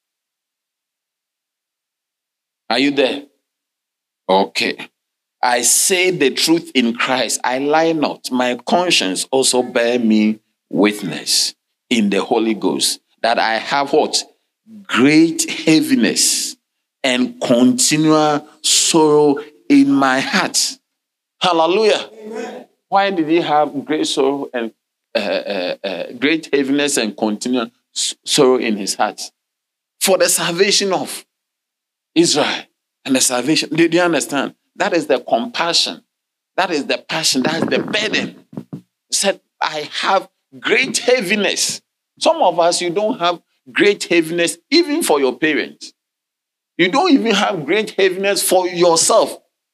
S2: are you there? Okay. I say the truth in Christ. I lie not. My conscience also bear me witness in the Holy Ghost that I have what? Great heaviness and continual sorrow in my heart. Hallelujah. Amen. Why did he have great sorrow and uh, uh, uh, great heaviness and continual sorrow in his heart? For the salvation of Israel and the salvation. Do you understand? That is the compassion. That is the passion. That is the burden. He said, I have great heaviness. Some of us, you don't have great heaviness even for your parents. You don't even have great heaviness for yourself.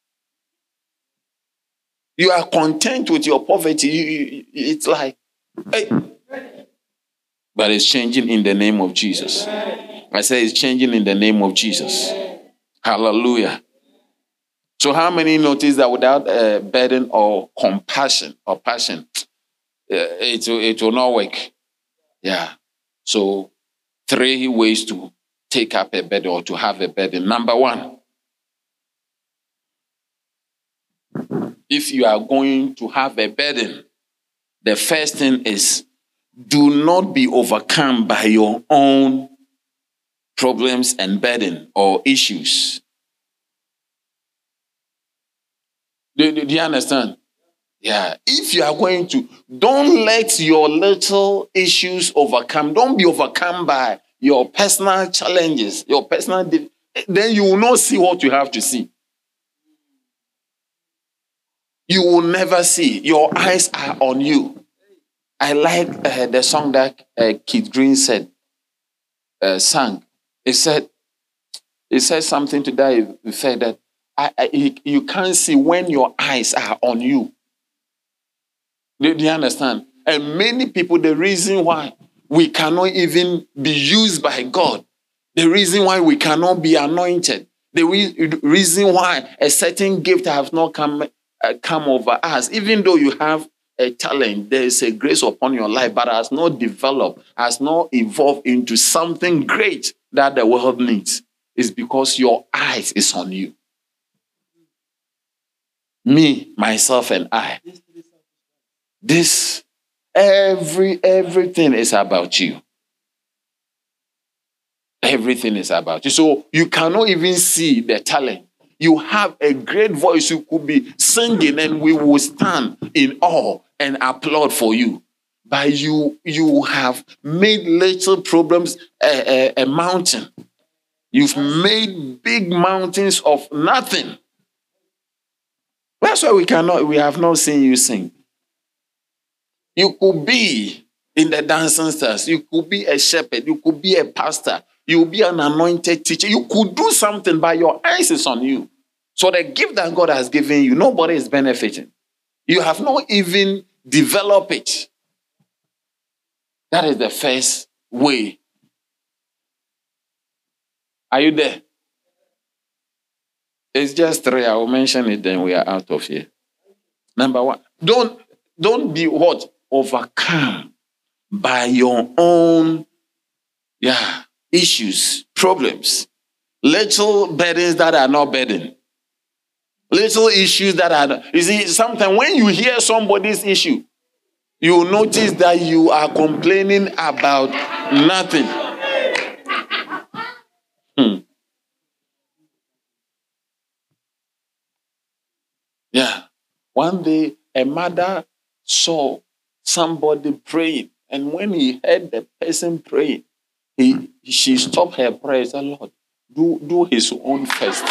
S2: You are content with your poverty. You, you, it's like, hey. But it's changing in the name of Jesus. I say it's changing in the name of Jesus. Hallelujah. So how many notice that without a burden or compassion or passion, it, it will not work? Yeah. So three ways to take up a burden or to have a burden. Number one, if you are going to have a burden, the first thing is do not be overcome by your own problems and burden or issues. Do, do, do you understand? Yeah. If you are going to, don't let your little issues overcome. Don't be overcome by your personal challenges, your personal, then you will not see what you have to see. You will never see. Your eyes are on you. I like uh, the song that uh, Keith Green said, uh, sang. He said, he said something to that effect that I, I, you can't see when your eyes are on you. Do, do you understand? And many people, the reason why we cannot even be used by God, the reason why we cannot be anointed, the re- reason why a certain gift has not come, uh, come over us, even though you have a talent, there is a grace upon your life, but has not developed, has not evolved into something great that the world needs, is because your eyes is on you. Me, myself, and I. This, every, everything is about you. Everything is about you. So you cannot even see the talent. You have a great voice. You could be singing and we will stand in awe and applaud for you. But you, you have made little problems a, a, a mountain. You've made big mountains of nothing. That's why we cannot, we have not seen you sing. You could be in the dancing stars. You could be a shepherd. You could be a pastor. You will be an anointed teacher. You could do something, but your eyes is on you. So the gift that God has given you, nobody is benefiting. You have not even developed it. That is the first way. Are you there? It's just three. I will mention it, then we are out of here. Number one, don't, don't be what? Overcome by your own yeah, issues, problems, little burdens that are not burden, little issues that are not. You see, sometimes when you hear somebody's issue, you will notice that you are complaining about nothing. Hmm. Yeah. One day, a mother saw somebody praying, and when he heard the person praying, he she stopped her prayer and said, Lord, do, do his own first.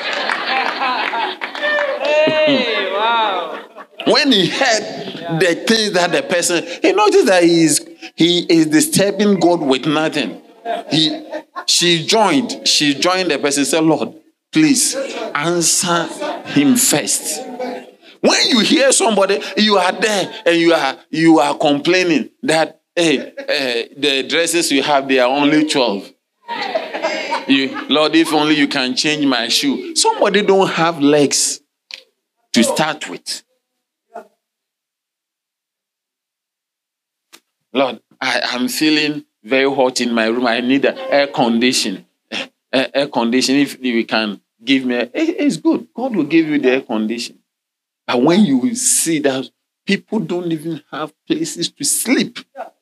S3: Hey, wow.
S2: When he heard yeah. the things that the person, he noticed that he is, he is disturbing God with nothing. He, she joined, she joined the person and said, Lord, please answer him first. When you hear somebody, you are there and you are you are complaining that hey, uh, the dresses you have, they are only twelve. You, Lord, if only you can change my shoe. Somebody don't have legs to start with. Lord, I am feeling very hot in my room. I need an air condition. Uh, air condition, if you can give me, a, it's good. God will give you the air condition. But when you will see that people don't even have places to sleep.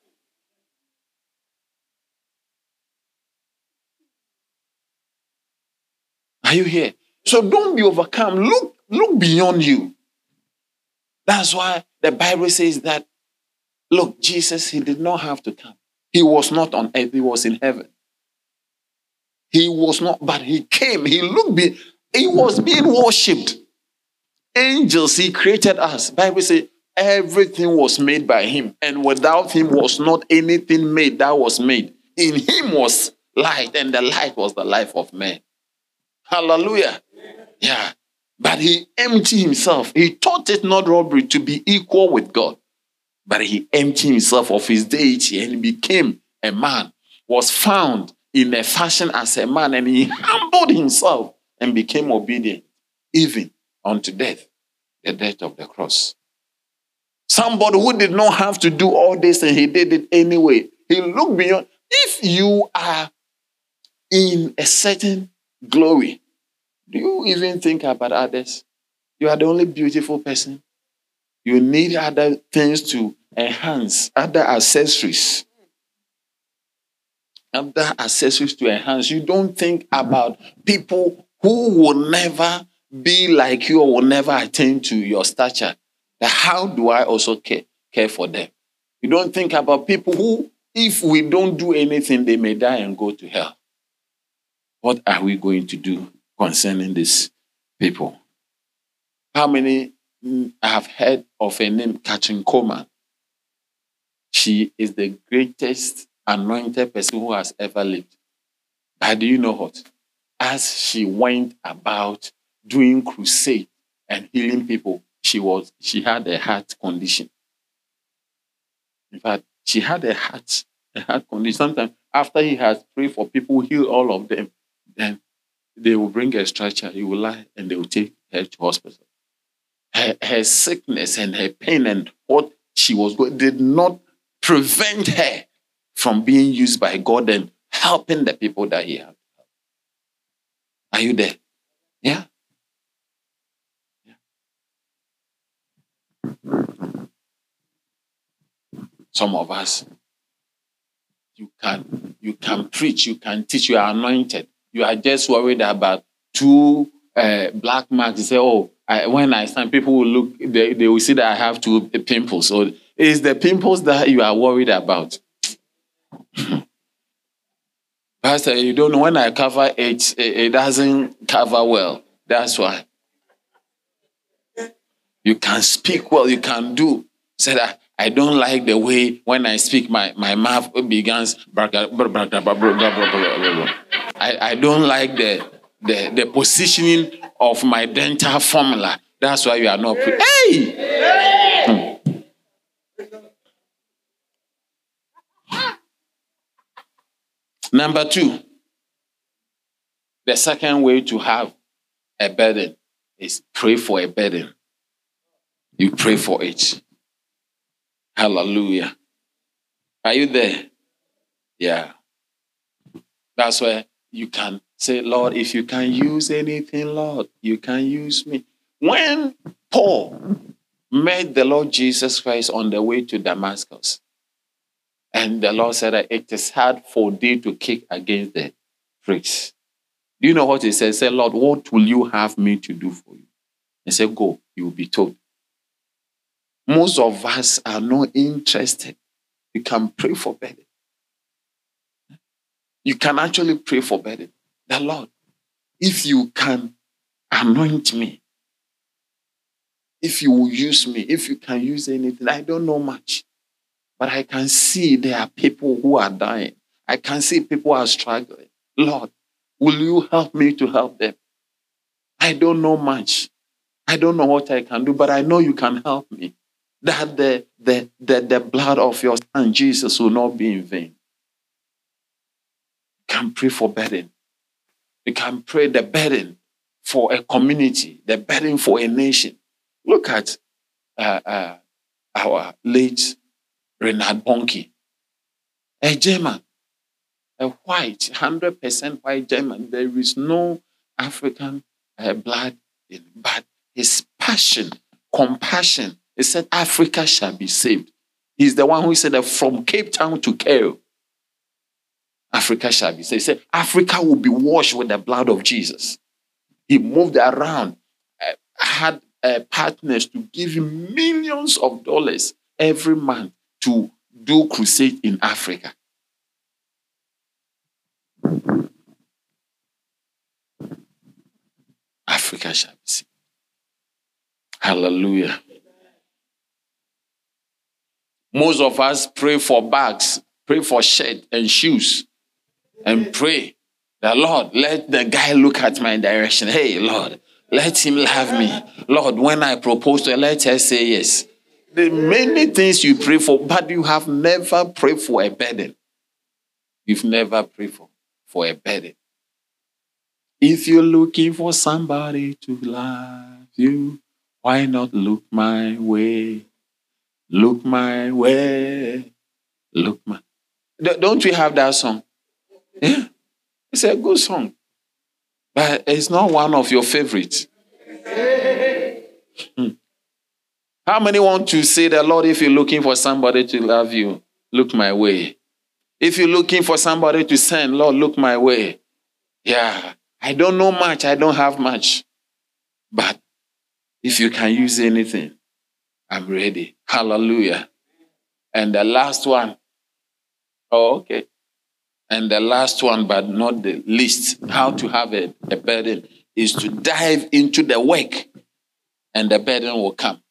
S2: Are you here? So don't be overcome. Look, look beyond you. That's why the Bible says that, look, Jesus, he did not have to come. He was not on earth. He was in heaven. He was not, but he came. He looked, be, he was being worshipped. Angels, he created us. Bible says everything was made by him, and without him was not anything made that was made. In him was light, and the light was the life of man. Hallelujah. Yeah. But he emptied himself. He thought it not robbery to be equal with God. But he emptied himself of his deity and became a man, was found in a fashion as a man, and he humbled himself and became obedient, even unto death, the death of the cross. Somebody who did not have to do all this and he did it anyway. He looked beyond. If you are in a certain glory, do you even think about others? You are the only beautiful person. You need other things to enhance, other accessories. Other accessories to enhance. You don't think about people who will never be like you or will never attain to your stature. That how do I also care, care for them? You don't think about people who, if we don't do anything, they may die and go to hell. What are we going to do concerning these people? How many have heard of a name, Kathryn Kuhlman? She is the greatest anointed person who has ever lived. But do you know what? As she went about doing crusade and healing people, she was she had a heart condition. In fact, she had a heart, a heart condition. Sometimes after he has prayed for people, heal all of them, then they will bring a stretcher, he will lie, and they will take her to hospital. Her, her sickness and her pain and what she was going did not prevent her from being used by God and helping the people that he had. Are you there? Yeah? Yeah. Some of us, you can, you can preach, you can teach, you are anointed. You are just worried about two uh, black marks. You say, oh, I, when I stand, people will look, they, they will see that I have two pimples. So it's the pimples that you are worried about. Pastor, you don't know, when I cover it, it doesn't cover well. That's why. You can speak well, you can do. Say that I don't like the way when I speak, my, my mouth begins. I, I don't like the, the, the positioning of my dental formula. That's why you are not. Pre- hey! Hmm. Number two, the second way to have a burden is pray for a burden. You pray for it. Hallelujah. Are you there? Yeah. That's where you can say, Lord, if you can use anything, Lord, you can use me. When Paul met the Lord Jesus Christ on the way to Damascus, and the Lord said that it is hard for thee to kick against the pricks. Do you know what he said? He said, Lord, what will you have me to do for you? He said, go, you will be told. Most of us are not interested. You can pray for burden. You can actually pray for burden. The Lord, if you can anoint me, if you will use me, if you can use anything, I don't know much. But I can see there are people who are dying. I can see people are struggling. Lord, will you help me to help them? I don't know much. I don't know what I can do, but I know you can help me. That the, the, the, the blood of your son, Jesus, will not be in vain. You can pray for burden. You can pray the burden for a community, the burden for a nation. Look at uh, uh, our late Reinhard Bonnke, a German, a white, one hundred percent white German. There is no African uh, blood in him, but his passion, compassion, he said, Africa shall be saved. He's the one who said that from Cape Town to Cairo, Africa shall be saved. He said, Africa will be washed with the blood of Jesus. He moved around, uh, had uh, partners to give him millions of dollars every month to do crusade in Africa. Africa shall be saved. Hallelujah. Most of us pray for bags, pray for shirt and shoes, and pray that, Lord, let the guy look at my direction. Hey, Lord, let him love me. Lord, when I propose to her, let her say yes. There are many things you pray for, but you have never prayed for a burden. You've never prayed for, for a burden. If you're looking for somebody to love you, why not look my way? Look my way. Look my... Don't we have that song? Yeah. It's a good song. But it's not one of your favorites. Hmm. How many want to say that, Lord, if you're looking for somebody to love you, look my way? If you're looking for somebody to send, Lord, look my way. Yeah, I don't know much. I don't have much. But if you can use anything, I'm ready. Hallelujah. And the last one. Oh, okay. And the last one, but not the least, how to have a, a burden is to dive into the work and the burden will come.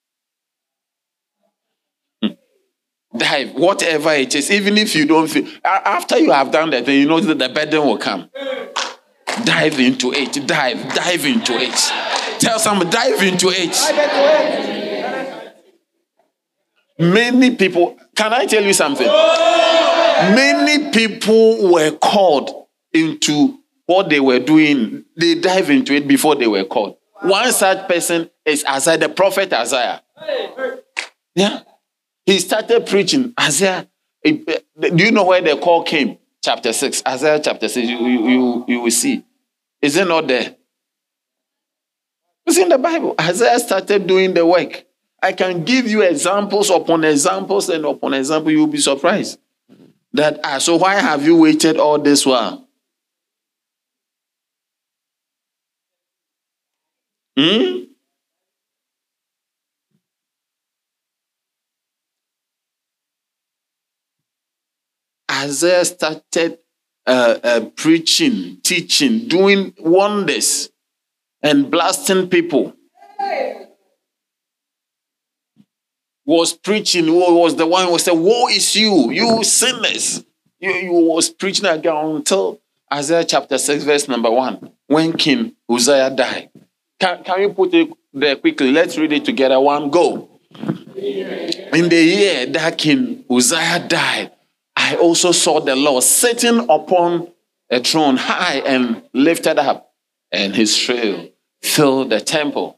S2: Dive, whatever it is, even if you don't feel, after you have done that, then you know that the burden will come. Dive into it, dive, dive into it. Tell someone, dive into it. Many people, Can I tell you something? Many people were called into what they were doing. They dive into it before they were called. One such person is Isaiah, the prophet Isaiah. Yeah. He started preaching. Isaiah, do you know where the call came? Chapter six. Isaiah chapter six. You, you, you, you will see. Is it not there? It's in the Bible. Isaiah started doing the work. I can give you examples upon examples and upon examples. You'll be surprised. That ah, so why have you waited all this while? Hmm? Isaiah started uh, uh, preaching, teaching, doing wonders, and blasting people. Was preaching, who was the one who said, woe is you, you sinners. You, you was preaching again until Isaiah chapter six, verse number one, when King Uzziah died. Can, can you put it there quickly? Let's read it together. One, go. In the year that King Uzziah died, I also saw the Lord sitting upon a throne high and lifted up, and his trail filled the temple.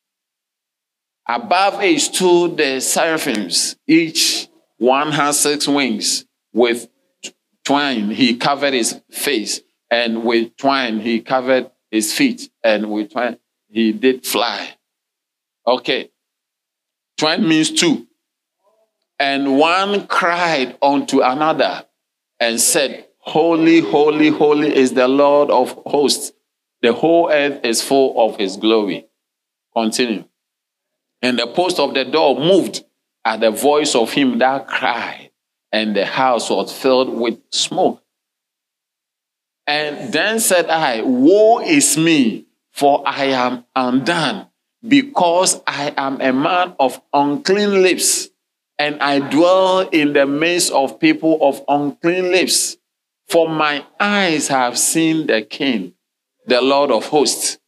S2: Above it stood the seraphims. Each one has six wings. With twine he covered his face, and with twine he covered his feet, and with twine he did fly. Okay. Twine means two. And one cried unto another and said, holy, holy, holy is the Lord of hosts. The whole earth is full of his glory. Continue. And the post of the door moved at the voice of him that cried, and the house was filled with smoke. And then said I, woe is me, for I am undone, because I am a man of unclean lips, and I dwell in the midst of people of unclean lips. For my eyes have seen the King, the Lord of hosts.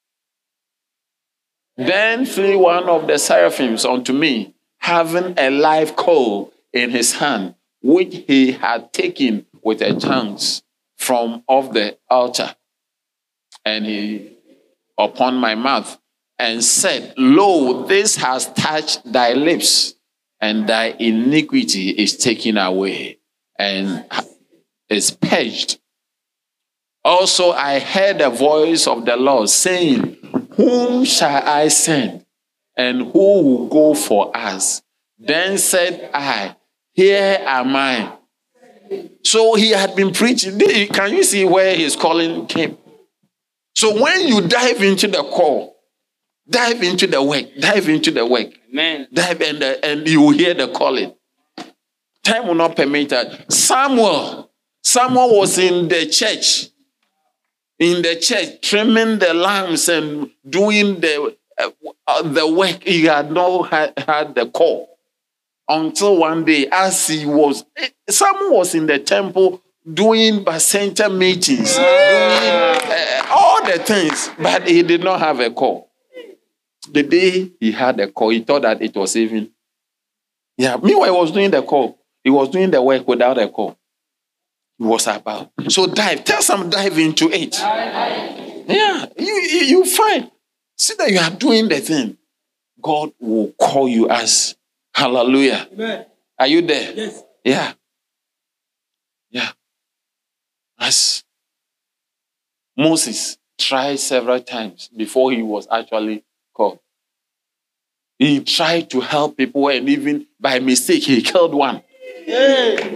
S2: Then flew one of the seraphims unto me, having a live coal in his hand, which he had taken with a tongues from off the altar. And he upon my mouth, and said, lo, this has touched thy lips, and thy iniquity is taken away, and is purged. Also I heard the voice of the Lord saying, whom shall I send, and who will go for us? Then said I, here am I. So he had been preaching. Can you see where his calling came? So when you dive into the call, dive into the work, dive into the work. Amen. Dive in the, and you will hear the calling. Time will not permit that. Samuel, Samuel was in the church. In the church, trimming the lambs and doing the uh, uh, the work. He had not had, had the call until one day, as he was, someone was in the temple doing center meetings, doing uh, all the things, but he did not have a call. The day he had a call, he thought that it was even. Yeah. Meanwhile, he was doing the call. He was doing the work without a call. Was about. So dive. Tell some dive into it. Yeah. You, you, you find. See that you are doing the thing. God will call you as. Hallelujah. Amen. Are you there? Yes. Yeah. Yeah. As Moses tried several times before he was actually called. He tried to help people, and even by mistake, he killed one. Yeah.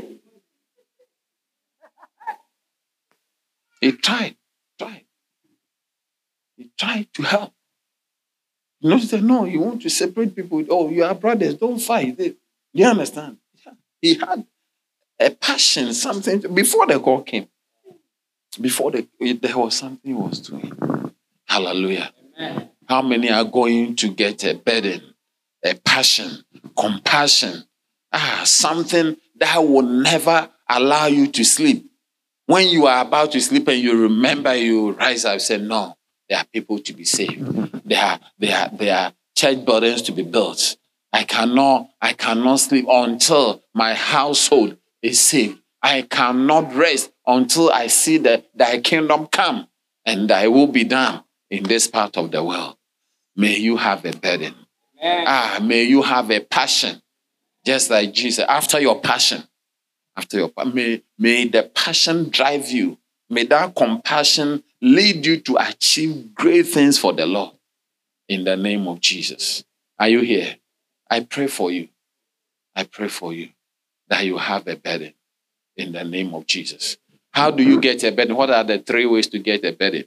S2: He tried, tried. He tried to help. You know, he said, no, you want to separate people. Oh, you are brothers, don't fight. Do you understand? Yeah. He had a passion, something, before the call came. Before the, there was something he was doing. Hallelujah. Amen. How many are going to get a burden, a passion, compassion, ah, something that will never allow you to sleep? When you are about to sleep and you remember, you rise up and say, no, there are people to be saved. There are, there are, there are church buildings to be built. I cannot, I cannot sleep until my household is saved. I cannot rest until I see that thy kingdom come and thy will be done in this part of the world. May you have a burden. Amen. Ah, may you have a passion, just like Jesus. After your passion, after your may, may the passion drive you. May that compassion lead you to achieve great things for the Lord. In the name of Jesus. Are you here? I pray for you. I pray for you that you have a burden in the name of Jesus. How do you get a burden? What are the three ways to get a burden?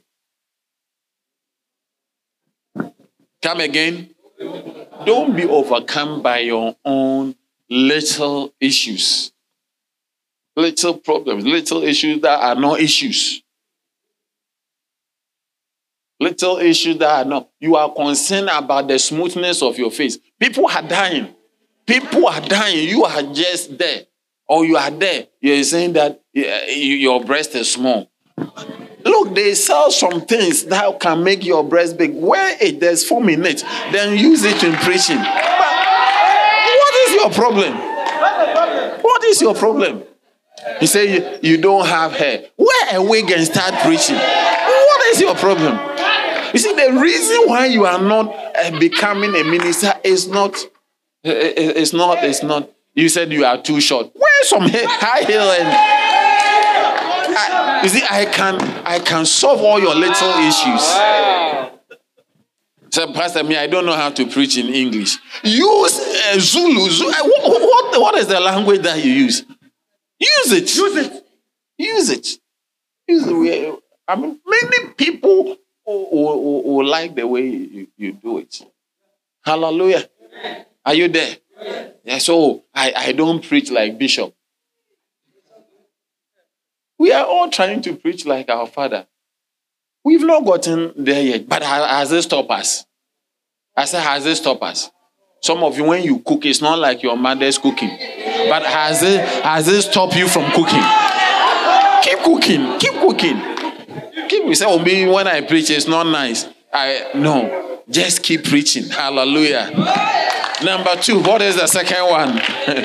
S2: Come again. Don't be overcome by your own little issues. Little problems, little issues that are not issues. Little issues that are not. You are concerned about the smoothness of your face. People are dying. People are dying. You are just there. Or you are there. You're saying that your breast is small. Look, they sell some things that can make your breast big. Wear it, there's foam in it. Then use it in preaching. But what is your problem? What is your problem? You say you, you don't have hair. Wear a wig and start preaching. What is your problem? You see, the reason why you are not uh, becoming a minister is not, uh, it's not, it's not, you said you are too short. Wear some high heel and, I, you see, I can, I can solve all your little issues. So, Pastor, me, I don't know how to preach in English. Use uh, Zulu. Zulu. Uh, what, what, what is the language that you use? Use it. Use it. Use it. Use it. I mean, many people who, who, who like the way you, you do it. Hallelujah. Are you there? Yeah, so I, I don't preach like Bishop. We are all trying to preach like our Father. We've not gotten there yet. But has it stopped us? I said, has it stopped us? Some of you, when you cook, it's not like your mother's cooking. But has it, has it stopped you from cooking? Keep cooking. Keep cooking. Keep, you say, oh, me, when I preach, it's not nice. I No. Just keep preaching. Hallelujah. Number two, what is the second one?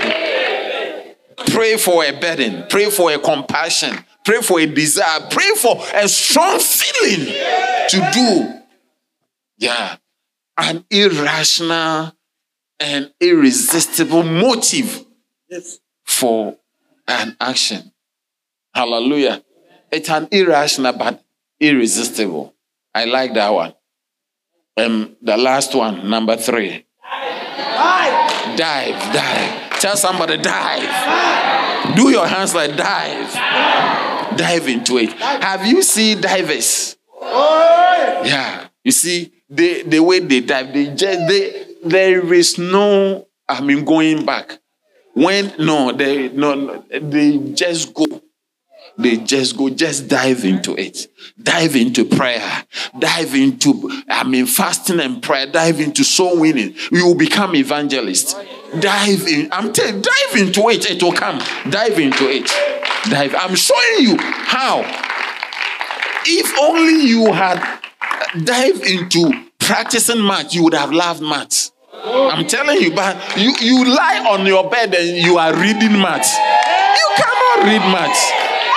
S2: Pray for a burden. Pray for a compassion. Pray for a desire. Pray for a strong feeling to do. Yeah. An irrational and irresistible motive yes. for an action. Hallelujah. It's an irrational but irresistible. I like that one. Um, the last one, number three. Dive. Dive, dive. Tell somebody dive. Do your hands like dive. Dive into it. Have you seen divers? Yeah. You see, they, the way they dive, they just they there is no, I mean, going back. When no, they no, they just go. They just go, just dive into it. Dive into prayer. Dive into, I mean, fasting and prayer. Dive into soul winning. You will become evangelists. Dive in. I'm telling you, dive into it. It will come. Dive into it. Dive. I'm showing you how. If only you had dived into practicing math, you would have loved math. I'm telling you, but you, you lie on your bed and you are reading math. You cannot read math.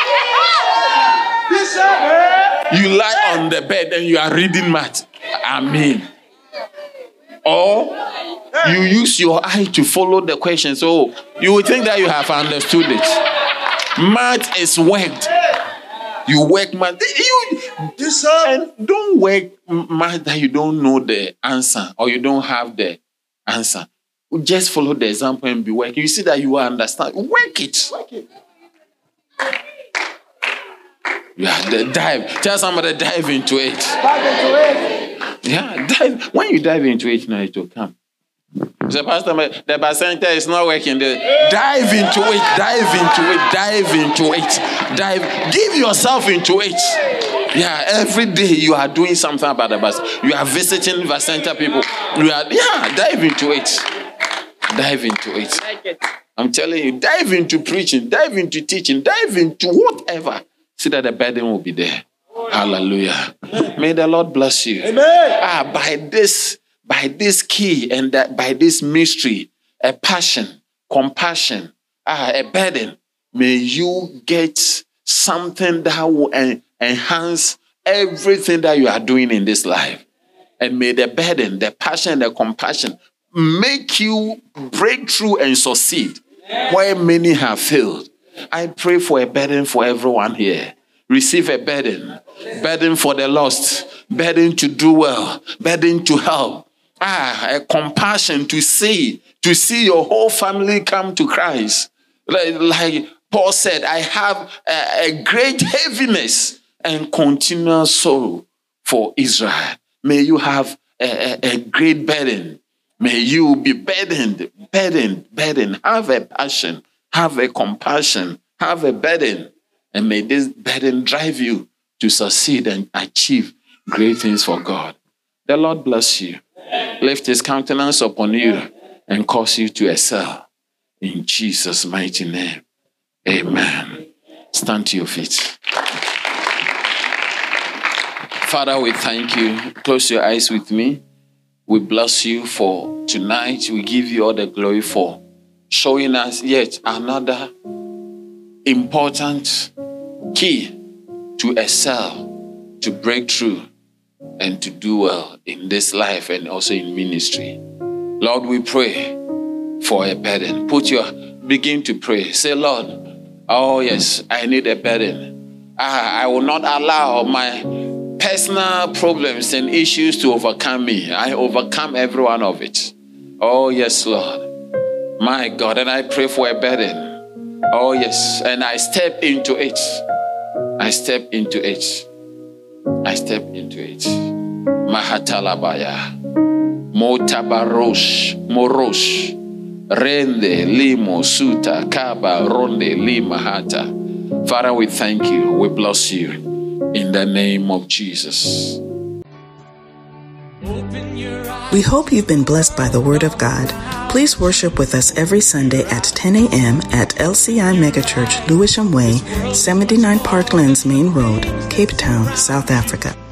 S2: You lie on the bed and you are reading math. Amen. Or you use your eye to follow the question. So you would think that you have understood it. Math is worked. You work math. You, and don't work math that you don't know the answer or you don't have the answer. Just follow the example and be working. You see that you understand. Work it. Work it. Yeah, dive. Tell somebody dive into it. Dive into it. Yeah, dive. When you dive into it, now it will come. The pastor, the pastor is not working there. Dive into it. Dive into it. Dive into it. Dive. Give yourself into it. Yeah, every day you are doing something about the bus. You are visiting Vicenta people. You are yeah. Dive into it. Dive into it. I'm telling you, dive into preaching. Dive into teaching. Dive into whatever. See that the burden will be there. Hallelujah. May the Lord bless you. Amen. Ah, by this, by this key and that by this mystery, a passion, compassion, ah, a burden, may you get something that will en- enhance everything that you are doing in this life. And may the burden, the passion, the compassion make you break through and succeed where many have failed. I pray for a burden for everyone here. Receive a burden. Burden for the lost. Burden to do well. Burden to help. Ah, a compassion to see, to see your whole family come to Christ. Like, like Paul said, I have a, a great heaviness and continual sorrow for Israel. May you have a, a, a great burden. May you be burdened, burdened, burdened. Have a passion, have a compassion, have a burden. And may this burden drive you to succeed and achieve great things for God. The Lord bless you. Lift his countenance upon you and cause you to excel. In Jesus' mighty name. Amen. Stand to your feet. Father, we thank you. Close your eyes with me. We bless you for tonight. We give you all the glory for showing us yet another important key to excel, to break through, and to do well in this life and also in ministry. Lord, we pray for a burden. Put your, begin to pray. Say, Lord, oh yes, I need a burden. Ah, I will not allow my personal problems and issues to overcome me. I overcome every one of it. Oh yes, Lord. My God, and I pray for a burden. Oh yes, and I step into it. I step into it. I step into it. Mahatalabaya. Motabarosh. Morosh. Rende. Limo. Suta. Kaba. Ronde. Lima. Hata. Father, we thank you. We bless you. In the name of Jesus.
S1: We hope you've been blessed by the Word of God. Please worship with us every Sunday at ten a.m. at L C I Megachurch, Lewisham Way, seventy-nine Parklands Main Road, Cape Town, South Africa.